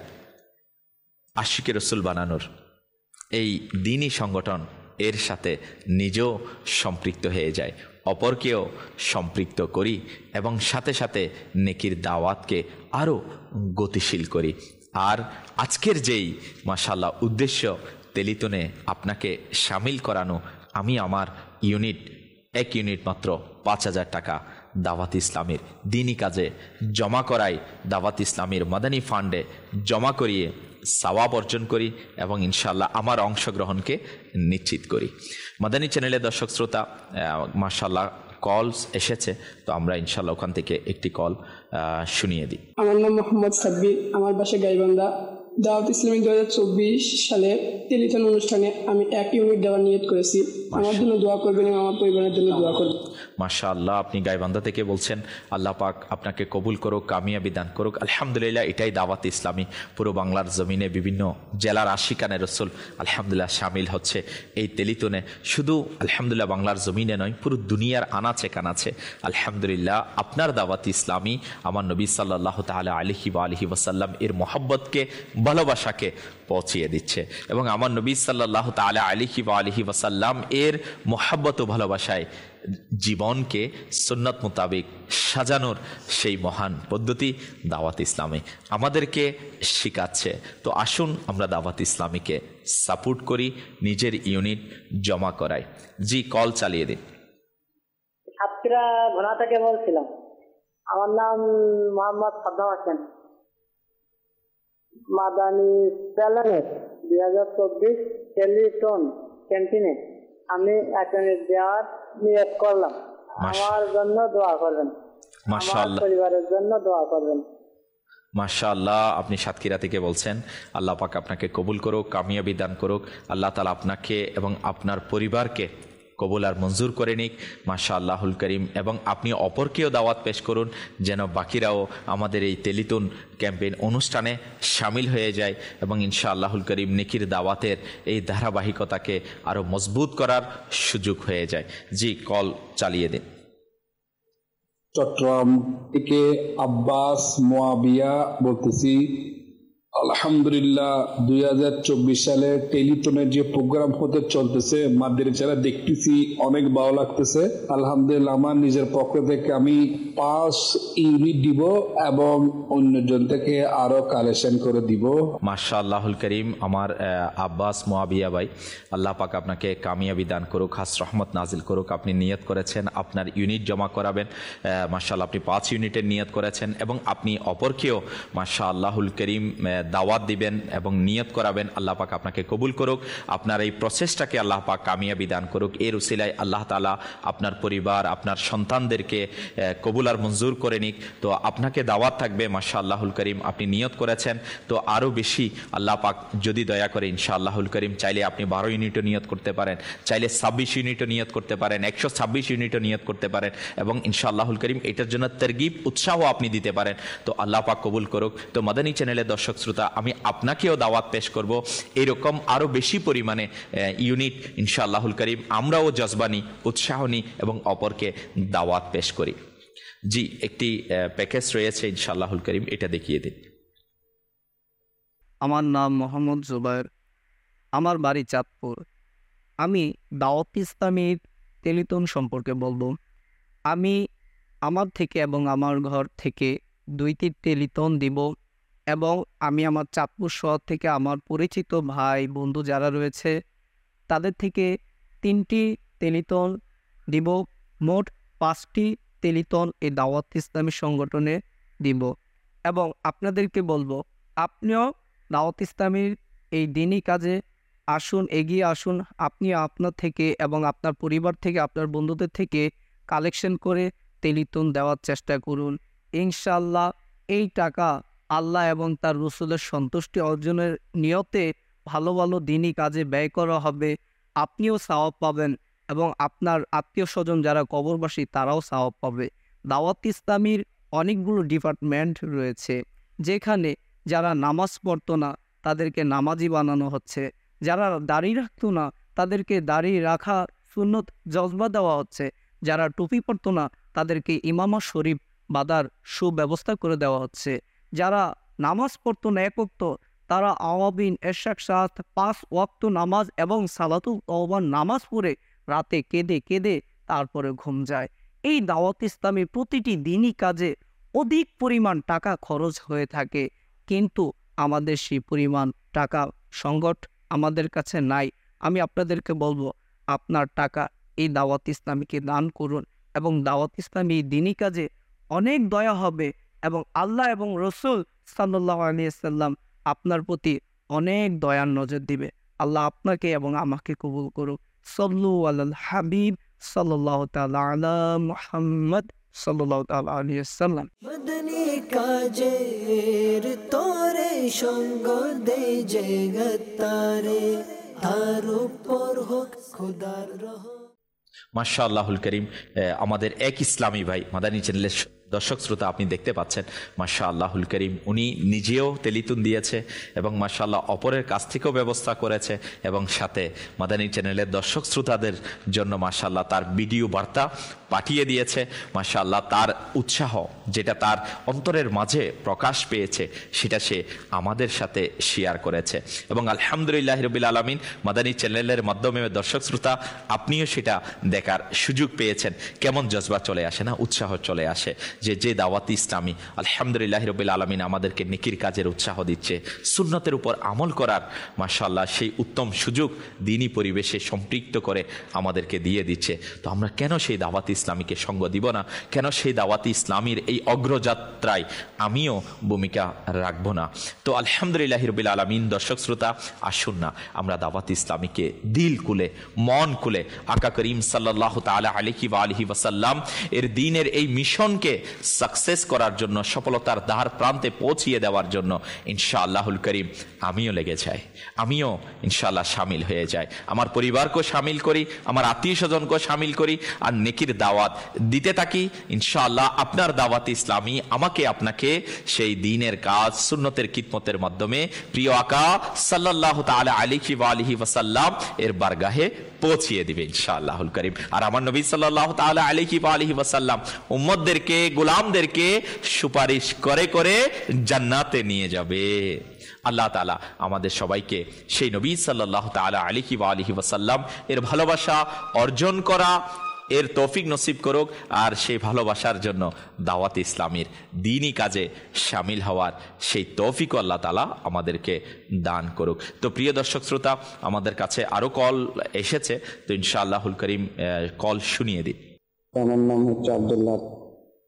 আশিকে রসুল বানানোর এই দিনই সংগঠন এর সাথে নিজেও সম্পৃক্ত হয়ে যায়, অপরকেও সম্পৃক্ত করি এবং সাথে সাথে নেকির দাওয়াতকে আরও গতিশীল করি। আর আজকের যেই মাশাআল্লাহ উদ্দেশ্য তেলিতনে আপনাকে সামিল করানো, আমি আমার ইউনিট এক ইউনিট মাত্র পাঁচ হাজার টাকা দাওয়াত ইসলামের দিনই কাজে জমা করাই, দাওয়াত ইসলামের মাদানী ফান্ডে জমা করিয়ে সওয়াব অর্জন করি এবং ইনশাআল্লাহ আমার অংশগ্রহণকে নিশ্চিত করি। মাদানী চ্যানেলের দর্শক শ্রোতা, মাশাআল্লাহ কলস এসেছে, তো আমরা ইনশাআল্লাহ ওখান থেকে একটি কল শুনিয়ে দিই। আমার নাম মোহাম্মদ সাব্বির, আমার বাসা গাইবান্ধা। দাওয়াত ইসলামী দু হাজার চব্বিশ সালে টেলিথন অনুষ্ঠানে আমি এক ইউনিট দেওয়ার নিয়ত করেছি। আমার জন্য দোয়া করবেন এবং আমার পরিবারের জন্য দোয়া করবেন। মাশাআল্লাহ, আপনি গাইবান্ধা থেকে বলছেন। আল্লাহ পাক আপনাকে কবুল করুক, কামিয়াবি দান করুক। আলহামদুলিল্লাহ, এটাই দাওয়াত ইসলামী পুরো বাংলার জমিনে বিভিন্ন জেলার আশিকানে রসুল আলহামদুলিল্লাহ সামিল হচ্ছে এই তেলিতনে। শুধু আলহামদুলিল্লাহ বাংলার জমিনে নয়, পুরো দুনিয়ার আনাচে কানাচে আলহামদুলিল্লাহ আপনার দাওয়াত ইসলামী আমার নবী সাল্লাল্লাহু তাআলা আলাইহি ওয়া আলিহি ওয়াসাল্লাম এর মোহাব্বতকে, ভালোবাসাকে পৌঁছিয়ে দিচ্ছে এবং আমার নবী সাল্লাল্লাহু তাআলা আলাইহি ওয়া আলিহি ওয়াসাল্লাম এর মোহাব্বত ও ভালোবাসায় জীবনকে সুন্নাত মোতাবেক সাজানোর সেই মহান পদ্ধতি দাওয়াত ইসলামী আমাদেরকে শিখাচ্ছে। তো আসুন আমরা দাওয়াত ইসলামীকে সাপোর্ট করি, নিজের ইউনিট জমা করাই। জি, কল চালিয়ে দিন। সাতক্ষীরা ঘোড়া থেকে বলছিলাম। আমার নাম মোহাম্মদ সাদ্দাম হোসেন। মাদানী চ্যানেলের দুই হাজার চব্বিশ টেলিটন ক্যান্টিনে আমি এক ইউনিট দেওয়ার নিয়ত করলাম। আমার জন্য দোয়া করবেন, আমার পরিবারের জন্য দোয়া করবেন। মাশাআল্লাহ, আপনি সাতক্ষীরা থেকে বলছেন। আল্লাহ পাক আপনাকে কবুল করুক, কামিয়াবি দান করুক। আল্লাহ তাআলা আপনাকে এবং আপনার পরিবারকে কবুল আর মঞ্জুর করে নিক। মাশাআল্লাহুল করিম। এবং আপনি অপরকেও দাওয়াত পেশ করুন যেন বাকিরাও আমাদের এই তেলিতুন ক্যাম্পেইন অনুষ্ঠানে সামিল হয়ে যায় এবং ইনশাআল্লাহুল করিম নেকির দাওয়াতের এই ধারাবাহিকতাকে আরও মজবুত করার সুযোগ হয়ে যায়। জি, কল চালিয়ে দিন। চট্টগ্রাম থেকে আব্বাস মুয়াবিয়া বলতেছি। আলহামদুলিল্লাহ, দুই হাজার চব্বিশ সালে টেলিটনের যে প্রোগ্রাম হতে চলতেছে মাদ্রাসা চ্যানেল দেখতেছি, অনেক ভালো লাগতেছে। আলহামদুলিল্লাহ, আমার নিজের পক্ষ থেকে আমি পাঁচ ইউনিট দিব এবং অন্যজন থেকে আরো কালেকশন করে দিব। মাশাআল্লাহুল করিম। আমার আব্বাস মুয়াবিয়া ভাই, আল্লাহ পাক আপনাকে কামিয়াবি দান করুক, খাস রহমত নাজিল করুক। আপনি নিয়ত করেছেন আপনার ইউনিট জমা করাবেন। মাশাআল্লাহ, আপনি পাঁচ ইউনিটের নিয়ত করেছেন এবং আপনি অপরকেও মাশাআল্লাহুল করিম দাওয়াত দিবেন এবং নিয়ত করাবেন, আল্লাহ পাক আপনাকে কবুল করুক, আপনার এই প্রচেষ্টাকে আল্লাহ পাক কামিয়াবি দান করুক। এর উসিলায় আল্লাহ তাআলা আপনার পরিবার, আপনার সন্তানদেরকে কবুল আর মঞ্জুর করে নিক। তো আপনাকে দাওয়াত থাকবে, মাশাআল্লাহুল করিম, আপনি নিয়ত করেছেন, তো আরও বেশি আল্লাহ পাক যদি দয়া করে ইনশাআল্লাহুল করিম, চাইলে আপনি বারো ইউনিটও নিয়ত করতে পারেন, চাইলে ছাব্বিশ ইউনিটও নিয়ত করতে পারেন, একশো ছাব্বিশ ইউনিটও নিয়ত করতে পারেন, এবং ইনশাআল্লাহুল করিম এটার জন্য তারগিব, উৎসাহ আপনি দিতে পারেন। তো আল্লাহ পাক কবুল করুক। তো মাদানী চ্যানেলের দর্শক শ্রোতা, আমি আপনাকেও দাওয়াত পেশ করব এরকম আরও বেশি পরিমাণে ইউনিট ইনশাআল্লাহুল করিম আমরাও জজবানি, উৎসাহ নিই এবং অপরকে দাওয়াত পেশ করি। জি, একটি প্যাকেজ রয়েছে ইনশাআল্লাহুল করিম, এটা দেখিয়ে দিন। আমার নাম মোহাম্মদ জুবায়ের, আমার বাড়ি চাঁদপুর। আমি দাওয়াত ইসলামীর টেলিথন সম্পর্কে বলবো। আমি আমার থেকে এবং আমার ঘর থেকে দুইটি টেলিথন দিব, এবং আমি আমার চাঁদপুর শহর থেকে আমার পরিচিত ভাই বন্ধু যারা রয়েছে তাদের থেকে তিনটি টেলিথন দিব। মোট পাঁচটি টেলিথন এই দাওয়াত ইসলামী সংগঠনে দিব, এবং আপনাদেরকে বলবো আপনিও দাওয়াত ইসলামীর এই দিনই কাজে আসুন, এগিয়ে আসুন। আপনি আপনার থেকে এবং আপনার পরিবার থেকে, আপনার বন্ধুদের থেকে কালেকশন করে টেলিথন দেওয়ার চেষ্টা করুন। ইনশাআল্লাহ এই টাকা আল্লাহ এবং তার রসুলের সন্তুষ্টি অর্জনের নিয়তে ভালো ভালো দিনই কাজে ব্যয় করা হবে। আপনিও সওয়াব পাবেন এবং আপনার আত্মীয় স্বজন যারা কবরবাসী তারাও সওয়াব পাবে। দাওয়াত ইসলামীর অনেকগুলো ডিপার্টমেন্ট রয়েছে, যেখানে যারা নামাজ পড়তো না তাদেরকে নামাজি বানানো হচ্ছে, যারা দাড়ি রাখতো না তাদেরকে দাড়ি রাখা সুন্নত জজবা দেওয়া হচ্ছে, যারা টুপি পরতো না তাদেরকে ইমামা শরীফ বাঁধার সুব্যবস্থা করে দেওয়া হচ্ছে, যারা নামাজ পড়তো না এক ওয়াক্ত তারা আওয়াবিন, এরশাক সাত, পাঁচ ওয়াক্ত নামাজ এবং সালাতুল তওবার নামাজ পড়ে রাতে কেঁদে কেঁদে তারপরে ঘুম যায়। এই দাওয়াত ইসলামী প্রতিটি দিনই কাজে অধিক পরিমাণ টাকা খরচ হয়ে থাকে, কিন্তু আমাদের সেই পরিমাণ টাকা সংগঠ আমাদের কাছে নাই। আমি আপনাদেরকে বলবো আপনার টাকা এই দাওয়াত ইসলামীকে দান করুন, এবং দাওয়াত ইসলামী দিনই কাজে অনেক দয়া হবে, এবং আল্লাহ এবং রসুল সাল্লাল্লাহু আলাইহি ওয়াসাল্লাম আপনার প্রতি অনেক দয়ার নজর দিবে। আল্লাহ আপনাকে এবং আমাকে কবুল করুক। সাল্লু আলাল হাবিব সাল্লাল্লাহু তাআলা আলা মুহাম্মদ সাল্লাল্লাহু তাআলা আলাইহি ওয়াসাল্লাম। মদনী কাজের তোরে সঙ্গ দে জগতারে, তার উপর হোক খোদার রহ। মাশাআল্লাহুল করিম, আমাদের এক ইসলামী ভাই মাদানী চ্যানেলের দর্শক শ্রোতা আপনি দেখতে পাচ্ছেন, মাশাআল্লাহুল করিম, উনি নিজেও টেলিথন দিয়েছে এবং মাশাআল্লাহ অপরের কাছ থেকেও ব্যবস্থা করেছে, এবং সাথে মাদানী চ্যানেলের দর্শক শ্রোতাদের জন্য মাশাআল্লাহ তার ভিডিও বার্তা পাঠিয়ে দিয়েছে। মাশাআল্লাহ তার উৎসাহ যেটা তার অন্তরের মাঝে প্রকাশ পেয়েছে সেটা সে আমাদের সাথে শেয়ার করেছে, এবং আলহামদুলিল্লাহ রাব্বিল আলামিন মাদানী চ্যানেলের মাধ্যমে দর্শক শ্রোতা আপনিও সেটা দেখার সুযোগ পেয়েছেন। কেমন জজবা চলে আসে না, উৎসাহ চলে আসে যে যে দাওয়াত ইসলামী আলহামদুলিল্লাহ রাব্বিল আলামিন আমাদেরকে নেকির কাজের উৎসাহ দিচ্ছে, সুন্নতের উপর আমল করার মাশাআল্লাহ সেই উত্তম সুযোগ দিনী পরিবেশে সম্পৃক্ত করে আমাদেরকে দিয়ে দিচ্ছে। তো আমরা কেন সেই দাওয়াত ইসলামীকে সঙ্গ দিব না, কেন সেই দাওয়াত ইসলামীর এই অগ্রযাত্রায় আমিও ভূমিকা রাখবো না? তো আলহামদুলিল্লাহ রাব্বিল আলামিন দর্শক শ্রোতা আসুন না আমরা দাওয়াত ইসলামীকে দিল কুলে মন কুলে আকা করিম সাল্লাল্লাহু তাআলা আলাইহি ওয়া আলিহি ওয়াসাল্লাম এর দ্বীনের এই মিশনকে সাকসেস করার জন্য, সফলতার দ্বার প্রান্তে পৌঁছিয়ে দেওয়ার জন্য ইনশাআল্লাহুল করিম আমিও লেগে যাই, আমিও ইনশাআল্লাহ শামিল হয়ে যাই, আমার পরিবারকেও শামিল করি, আমার আত্মীয় স্বজনকেও শামিল করি, আর নেকির দাওয়াত দিতে থাকি। ইনশাআল্লাহ আপনার দাওয়াত ইসলামী আমাকে আপনাকে সেই দ্বীনের কাজ সুন্নতের খিদমতের মাধ্যমে প্রিয় আকা সাল্লাল্লাহু তাআলা আলাইহি ওয়া আলিহি ওয়াসাল্লাম এর বারগাহে পৌঁছিয়ে দিবে ইনশাআল্লাহুল করিম। আর আমার নবী সাল্লাল্লাহু তাআলা আলাইহি ওয়া আলিহি ওয়াসাল্লাম উম্মতদেরকে, গোলামদেরকে সুপারিশ করে করে জান্নাতে নিয়ে যাবে। আল্লাহ তাআলা আমাদের সবাইকে সেই নবী সাল্লাল্লাহু তাআলা আলাইহি ওয়া আলিহি ওয়াসাল্লাম এর ভালোবাসা অর্জন করা এর তৌফিক নসিব করুক, আর সেই ভালোবাসার জন্য দাওয়াত ইসলামীর দ্বীনি কাজে শামিল হওয়ার সেই তৌফিক আল্লাহ তাআলা আমাদেরকে দান করুক। তো প্রিয় দর্শক শ্রোতা, আমাদের কাছে আরো কল এসেছে, তো ইনশাআল্লাহুল করিম কল শুনিয়ে দিই। আমার নাম হচ্ছে আব্দুল্লাহ,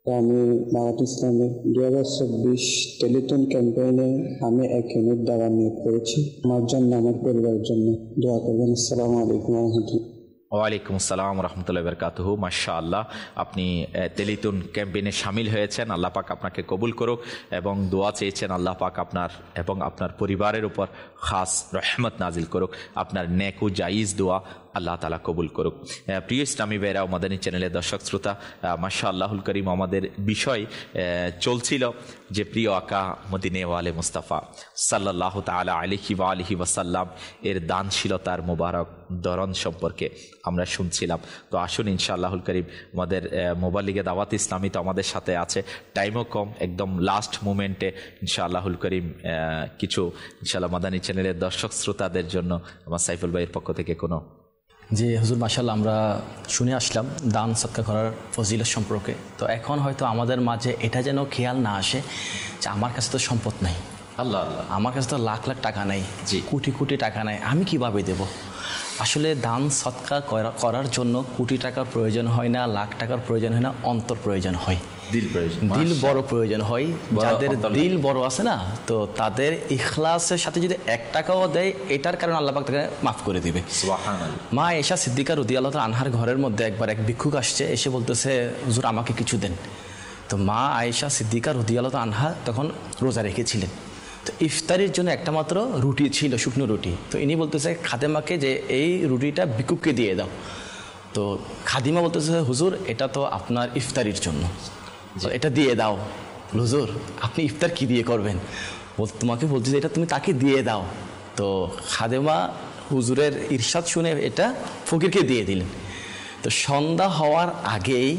আমি দাওয়াত ইসলামের দুই হাজার চব্বিশ টেলিথন ক্যাম্পেইনে আমি এক ইউনিট দেওয়ার নিয়োগ করেছি। আমার জন্য, আমার পরিবারের জন্য দোয়া করবেন। আসসালামু আলাইকুম রহমতুল্লাহ। ওয়ালাইকুম আসসালাম রহমতুল্লাহ বরকাতুহু। মাশাআল্লাহ, আপনি তেলিতুন ক্যাম্পেইনে সামিল হয়েছেন। আল্লাহ পাক আপনাকে কবুল করুক এবং দোয়া চেয়েছেন আল্লাহ পাক আপনার এবং আপনার পরিবারের উপর খাস রহমত নাজিল করুক। আপনার নেক ও জায়েজ দোয়া আল্লাহ তাআলা কবুল করুক। প্রিয় ইসলামী ভাইরা ও মাদানী চ্যানেলের দর্শক শ্রোতা, মাশাআল্লাহুল করিম আমাদের বিষয় চলছিল যে প্রিয় আকা মদিনে ওয়ালে মুস্তাফা সাল্লাল্লাহু তাআলা আলাইহি ওয়া আলিহি ওয়াসাল্লাম এর দানশীলতার মোবারক ধরন সম্পর্কে আমরা শুনছিলাম। তো আসুন ইনশাআল্লাহুল করিম আমাদের মোবাইল লিগে দাওয়াত ইসলামী তো আমাদের সাথে আছে, টাইমও কম, একদম লাস্ট মুমেন্টে ইনশাআল্লাহুল করিম কিছু ইনশাআল্লাহ মাদানী চ্যানেলের দর্শক শ্রোতাদের জন্য আমার সাইফুল ভাইয়ের পক্ষ থেকে কোনো। জি হুজুর, মাশাআল্লাহ আমরা শুনে আসলাম দান সদকা করার ফজিলত সম্পর্কে। তো এখন হয়তো আমাদের মাঝে এটা যেন খেয়াল না আসে যে আমার কাছে তো সম্পদ নাই, আল্লাহ আল্লাহ আমার কাছে তো লাখ লাখ টাকা নাই, জি কোটি কোটি টাকা নাই, আমি কিভাবে দেব? আসলে দান সদকা করার জন্য কোটি টাকার প্রয়োজন হয় না, লাখ টাকার প্রয়োজন হয় না, অন্তর প্রয়োজন হয়, দিল প্রয়োজন, দিল বড় প্রয়োজন হয়। যাদের দিল বড় আছে না, তো তাদের ইখলাসের সাথে যদি এক টাকাও দেয়, এটার কারণে আল্লাহ পাক তাকে মাফ করে দিবে। মা আয়েশা সিদ্দিকা রাদিয়াল্লাহু তাআলা আনহার ঘরের মধ্যে একবার এক ভিক্ষুক আসছে, এসে বলতেছে হুজুর আমাকে কিছু দেন। তো মা আয়েশা সিদ্দিকা রাদিয়াল্লাহু তাআলা আনহা তখন রোজা রেখেছিলেন। তো ইফতারির জন্য একটা মাত্র রুটি ছিল, শুকনো রুটি। তো ইনি বলতেছে খাদেমাকে যে এই রুটিটা ভিক্ষুককে দিয়ে দাও। তো খাদিমা বলতেছে হুজুর এটা তো আপনার ইফতারির জন্য, এটা দিয়ে দাও। হুজুর আপনি ইফতার কি দিয়ে করবেন? তোমাকে বলছি এটা তুমি তাকে দিয়ে দাও। তো খাদেমা হুজুরের ইরশাদ শুনে এটা ফকিরকে দিয়ে দিলেন। তো সন্ধ্যা হওয়ার আগেই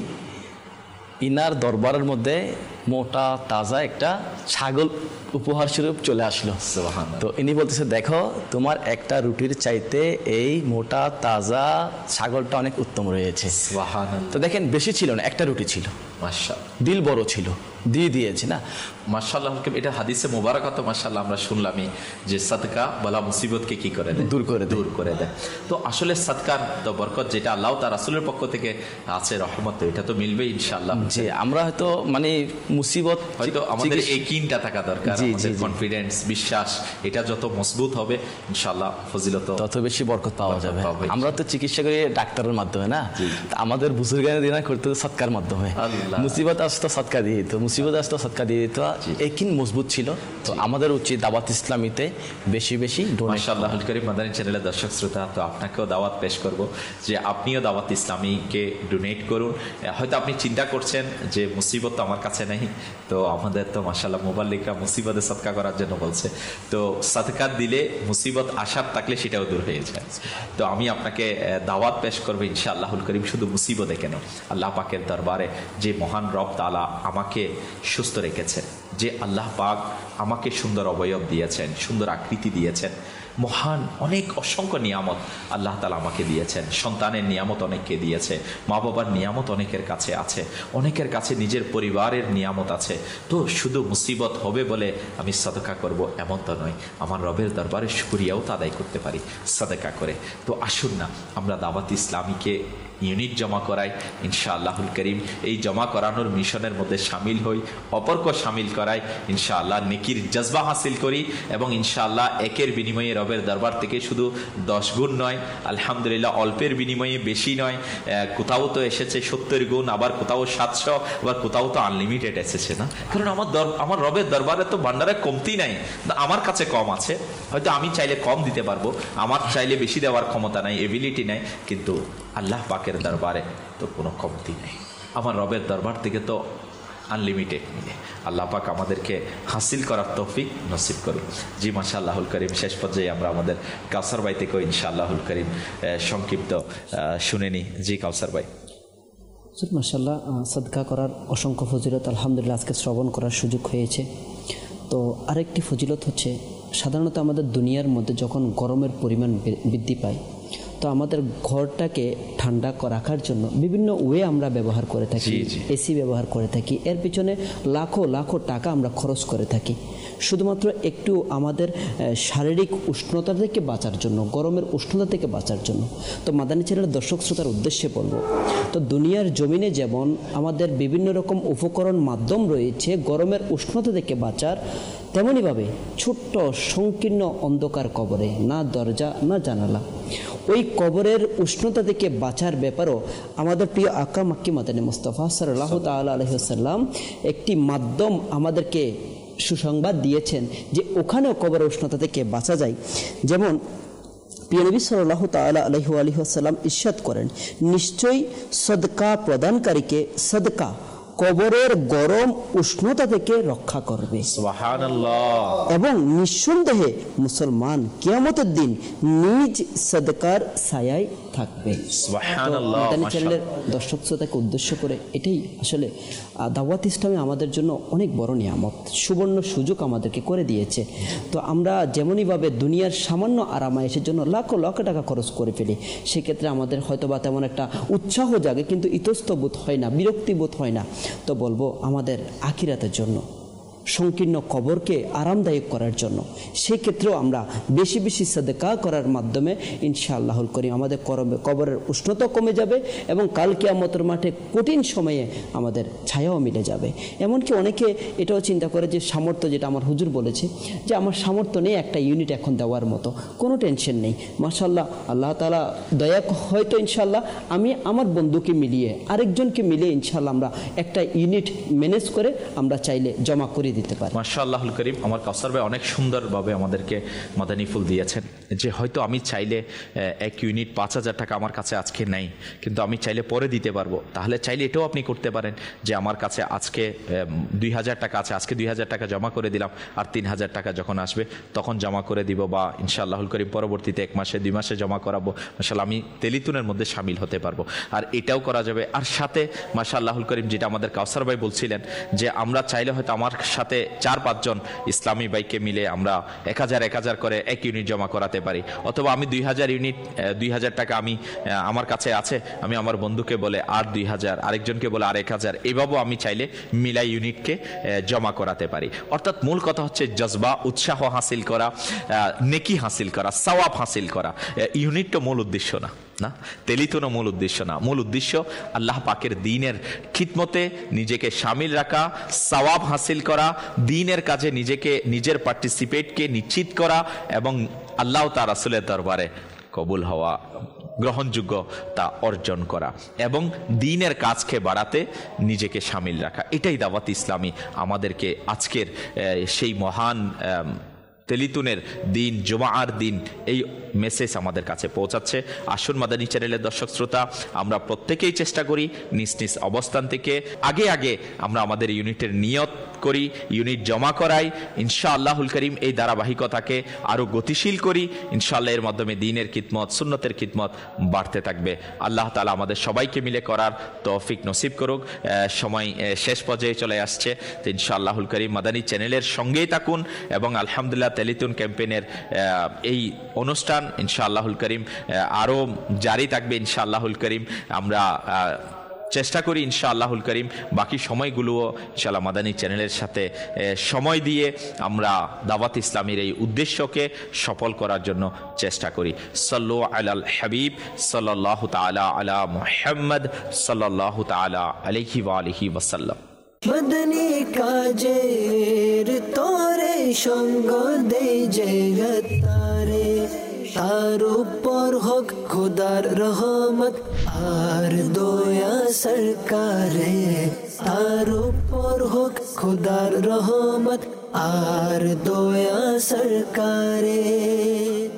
ইনার দরবারের মধ্যে মোটা তাজা একটা ছাগল উপহার স্বরূপ চলে আসলো। তো ইনি বলতেছে দেখো তোমার একটা রুটির চাইতে এই মোটা তাজা ছাগলটা অনেক উত্তম রয়েছে। তো দেখেন বেশি ছিল না, একটা রুটি ছিল, মাশাআল্লাহ দিল বড় ছিল, দিয়ে দিয়েছে না মাশাআল্লাহ। এটা হাদিসে মোবারকাত মাশাআল্লাহ আমরা শুনলামই যে সাদকা বলা মুসিবতকে কি করে দেয়, দূর করে দূর করে দেয়। তো আসলে সাদকার তো বরকত যেটা আল্লাহ তার রাসূলের পক্ষ থেকে আছে রহমত, এটা তো মিলবে ইনশাআল্লাহ। যে আমরা হয়তো মানে মুসিবত হয়তো আমাদের এই কিনটা থাকা দরকার, আমাদের কনফিডেন্স বিশ্বাস এটা যত মজবুত হবে ইনশাআল্লাহ ফজিলত তত বেশি বরকত পাওয়া যাবে। আমরা তো চিকিৎসা করি ডাক্তারের মাধ্যমে না, আমাদের বুজুর্গানে দিনা করতে সদকার মাধ্যমে। মুসিবত আসতো সদকা দিয়ে দিত, মুসিবত আসতো সদকা দিয়ে দিত, একিন মজবুত ছিল। তো আমাদের উচিত দাওয়াত ইসলামীতে বেশি বেশি মাশাআল্লাহুল কারীম মাদানী চ্যানেলের দর্শক শ্রোতা, তো আপনাকেও দাওয়াত পেশ করব যে আপনিও দাওয়াত ইসলামীকে ডোনেট করুন। হয়তো আপনি চিন্তা করছেন যে মুসিবত তো আমার কাছে নেই, তো আমাদের তো মাশাআল্লাহ মুবাল্লিকরা মুসিবতে সদকা করার জন্য বলছে। তো সদকা দিলে মুসিবত আসার থাকলে সেটাও দূর হয়ে যায়। তো আমি আপনাকে দাওয়াত পেশ করবো ইনশাআল্লাহুল কারীম, শুধু মুসিবতে কেন, আল্লাহ পাকের দরবারে যে মহান রব তাআলা আমাকে সুস্থ রেখেছেন, যে আল্লাহ পাক আমাকে সুন্দর অবয়ব দিয়েছেন, সুন্দর আকৃতি দিয়েছেন, মহান অনেক অসংখ্য নিয়ামত আল্লাহ তাআলা আমাকে দিয়েছেন। সন্তানের নিয়ামত অনেককে দিয়েছে, মা বাবার নিয়ামত অনেকের কাছে আছে, অনেকের কাছে নিজের পরিবারের নিয়ামত আছে। তো শুধু মুসিবত হবে বলে আমি সাদকা করব এমন তো নয়, আমার রবের দরবারে শুকরিয়াও তো আদায় করতে পারি সাদকা করে। তো আসুন না আমরা দাওয়াত ইসলামীকে ইউনিট জমা করাই ইনশাআল্লাহুল করিম, এই জমা করানোর মিশনের মধ্যে সামিল হই, অপরকে সামিল করাই, ইনশাআল্লাহ নেকির জজবা হাসিল করি এবং ইনশাআল্লাহ একের বিনিময়ে রবের দরবার থেকে শুধু দশ গুণ নয়, আলহামদুলিল্লাহ অল্পের বিনিময়ে বেশি নয়, কোথাও তো এসেছে সত্তর গুণ, আবার কোথাও সাতশো, আবার কোথাও তো আনলিমিটেড এসেছে না। কারণ আমার আমার রবের দরবারে তো ভান্ডারে কমতি নাই, আমার কাছে কম আছে, হয়তো আমি চাইলে কম দিতে পারবো, আমার চাইলে বেশি দেওয়ার ক্ষমতা নাই, এবিলিটি নাই, কিন্তু আল্লাহ পাকের দরবারে তো কোনো কমতি নেই। আমার রবের দরবার থেকে তো আনলিমিটেড মিলে। আল্লাহ পাক আমাদেরকে হাসিল করার তৌফিক নসিব করুন। জি মাশাআল্লাহুল করিম, শেষ পর্যায়ে আমরা আমাদের কাউসার ভাই থেকেও ইনশাআল্লাহুল করিম সংক্ষিপ্ত শুনে নিই। জি কাউসার ভাই। মাশাআল্লাহ, সাদকা করার অসংখ্য ফজিলত আলহামদুলিল্লাহ আজকে শ্রবণ করার সুযোগ হয়েছে। তো আরেকটি ফজিলত হচ্ছে সাধারণত আমাদের দুনিয়ার মধ্যে যখন গরমের পরিমাণ বৃদ্ধি পায় তো আমাদের ঘরটাকে ঠান্ডা রাখার জন্য বিভিন্ন ওয়ে আমরা ব্যবহার করে থাকি, এসি ব্যবহার করে থাকি, এর পিছনে লাখো লাখো টাকা আমরা খরচ করে থাকি শুধুমাত্র একটু আমাদের শারীরিক উষ্ণতা থেকে বাঁচার জন্য, গরমের উষ্ণতা থেকে বাঁচার জন্য। তো মাদানী চ্যানেলের দর্শক শ্রোতার উদ্দেশ্যে বলবো, তো দুনিয়ার জমিনে যেমন আমাদের বিভিন্ন রকম উপকরণ মাধ্যম রয়েছে গরমের উষ্ণতা থেকে বাঁচার, তেমনইভাবে ছোট্ট সংকীর্ণ অন্ধকার কবরে না দরজা না জানালা, ওই কবরের উষ্ণতা থেকে বাঁচার ব্যাপারও আমাদের প্রিয় আকা মাক্কি মাদানী মুস্তাফা সাল্লাল্লাহু তাআলা আলাইহি ওয়াসাল্লাম একটি মাধ্যম আমাদেরকে সুসংবাদ দিয়েছেন যে ওখানেও কবরের উষ্ণতা থেকে বাঁচা যায়। যেমন প্রিয় নবী সাল্লাল্লাহু তাআলা আলাইহি ওয়াসাল্লাম ইরশাদ করেন, নিশ্চয়ই সদকা প্রদানকারীকে সদকা কবরের গরম উষ্ণতা থেকে রক্ষা করবে, সুবহানাল্লাহ, এবং নিঃসন্দেহে মুসলমান কিয়ামতের দিন নিজ সদকার ছায়ায় থাকবে, সুবহানাল্লাহ। মাদানী চ্যানেলের দর্শক শ্রোতাকে উদ্দেশ্য করে এটাই আসলে দাওয়াত ইসলামে আমাদের জন্য অনেক বড় নিয়ামত, সুবর্ণ সুযোগ আমাদেরকে করে দিয়েছে। তো আমরা যেমনইভাবে দুনিয়ার সামান্য আরামায়েশের জন্য লাখো লাখ টাকা খরচ করে ফেলি, সেক্ষেত্রে আমাদের হয়তো বা তেমন একটা উৎসাহ জাগে কিন্তু ইতস্তবোধ হয় না, বিরক্তিবোধ হয় না। তো বলবো আমাদের আখিরাতের জন্য, সংকীর্ণ কবরকে আরামদায়ক করার জন্য, সেই ক্ষেত্রেও আমরা বেশি বেশি সাদকা করার মাধ্যমে ইনশাআল্লাহুল করিম আমাদের কবরের উষ্ণতা কমে যাবে এবং কাল কিয়ামতের মাঠে কঠিন সময়ে আমাদের ছায়াও মিলে যাবে। এমনকি অনেকে এটাও চিন্তা করে যে সামর্থ্য, যেটা আমার হুজুর বলেছে যে আমার সামর্থ্য নেই একটা ইউনিট এখন দেওয়ার মতো, কোনো টেনশন নেই, মাশাআল্লাহ আল্লাহ তাআলা দয়া হয়তো ইনশাআল্লাহ আমি আমার বন্ধুকে মিলিয়ে আরেকজনকে মিলিয়ে ইনশাআল্লাহ আমরা একটা ইউনিট ম্যানেজ করে আমরা চাইলে জমা করে দিতে পারি। মাশাআল্লাহুল করিম, আমার কাউসার ভাই অনেক সুন্দরভাবে আমাদেরকে মাদানী ফুল দিয়েছেন যে হয়তো আমি চাইলে এক ইউনিট পাঁচ হাজার টাকা আমার কাছে আজকে নেই, কিন্তু আমি চাইলে পরে দিতে পারবো। তাহলে চাইলে এটাও আপনি করতে পারেন যে আমার কাছে আজকে দুই হাজার টাকা আছে, আজকে দুই হাজার টাকা জমা করে দিলাম, আর তিন হাজার টাকা যখন আসবে তখন জমা করে দিব, বা ইনশাআল্লাহুল করিম পরবর্তীতে এক মাসে দুই মাসে জমা করাবো, মাশাআল্লাহ আমি তেলিতুনের মধ্যে সামিল হতে পারবো। আর এটাও করা যাবে। আর সাথে মাশাআল্লাহুল করিম যেটা আমাদের কাউসার ভাই বলছিলেন যে আমরা চাইলে হয়তো আমার সাথে চার পাঁচজন ইসলামী ভাইকে মিলে আমরা এক হাজার এক হাজার করে এক ইউনিট জমা করাতে পারি, অথবা আমি দুই হাজার ইউনিট দুই হাজার টাকা আমি আমার কাছে আছে, আমি আমার বন্ধুকে বলে আর দুই হাজার, আরেকজনকে বলে আর এক হাজার, এভাবেও আমি চাইলে মিলাই ইউনিটকে জমা করাতে পারি। অর্থাৎ মূল কথা হচ্ছে জজবা, উৎসাহ হাসিল করা, নেকি হাসিল করা, সওয়াব হাসিল করা। ইউনিট তো মূল উদ্দেশ্য না, না তেলিতুন মূল উদ্দেশ্য না, মূল উদ্দেশ্য আল্লাহ পাকের দ্বীনের খিদমতে নিজেকে শামিল রাখা, সওয়াব হাসিল করা, দ্বীনের কাজে নিজেকে নিজের পার্টিসিপেটকে নিশ্চিত করা এবং আল্লাহ তার রাসূলের দরবারে কবুল হওয়া, গ্রহণযোগ্যতা অর্জন করা এবং দ্বীনের কাজকে বাড়াতে নিজেকে শামিল রাখা। এটাই দাওয়াত ইসলামী আমাদেরকে আজকের সেই মহান তেলিতুনের দিন, জুমার দিন, এই মেসেজ আমাদের কাছে পৌঁছাচ্ছে। আসুন মাদানী চ্যানেলের দর্শক শ্রোতা, আমরা প্রত্যেকেই চেষ্টা করি নিজ নিজ অবস্থান থেকে আগে আগে আমরা আমাদের ইউনিটের নিয়ত করি, ইউনিট জমা করাই, ইনশাআল্লাহুল করিম এই ধারাবাহিকতাকে আরও গতিশীল করি। ইনশাআল্লাহ এর মাধ্যমে দ্বীনের খিদমত, সুন্নতের খিদমত বাড়তে থাকবে। আল্লাহ তাআলা আমাদের সবাইকে মিলে করার তৌফিক নসিব করুক। সময় শেষ পর্যায়ে চলে আসছে, তো ইনশাআল্লাহুল করিম মাদানী চ্যানেলের সঙ্গেই থাকুন এবং আলহামদুলিল্লাহ তেলিতুন ক্যাম্পেইনের এই অনুষ্ঠান ইনশাআল্লাহুল করিম আরও জারি থাকবে। ইনশাআল্লাহুল করিম আমরা চেষ্টা করি ইনশাআল্লাহুল করিম বাকি সময়গুলোও ইনশাআল্লাহ মাদানী চ্যানেলের সাথে সময় দিয়ে আমরা দাওয়াত ইসলামীর এই উদ্দেশ্যকে সফল করার জন্য চেষ্টা করি। সাল্লু আলাল হাবিব সাল্লাল্লাহু তাআলা আলা মুহাম্মদ সাল্লাল্লাহু তাআলা আলাইহি ওয়া আলিহি ওয়াসাল্লাম। মদনী কাজের তোরে সঙ্গ দে জগতারে, তার উপর হোক খোদার রহমত আর দয়া সরকারে, তার উপর হোক খোদার রহমত আর দয়া সরকারে।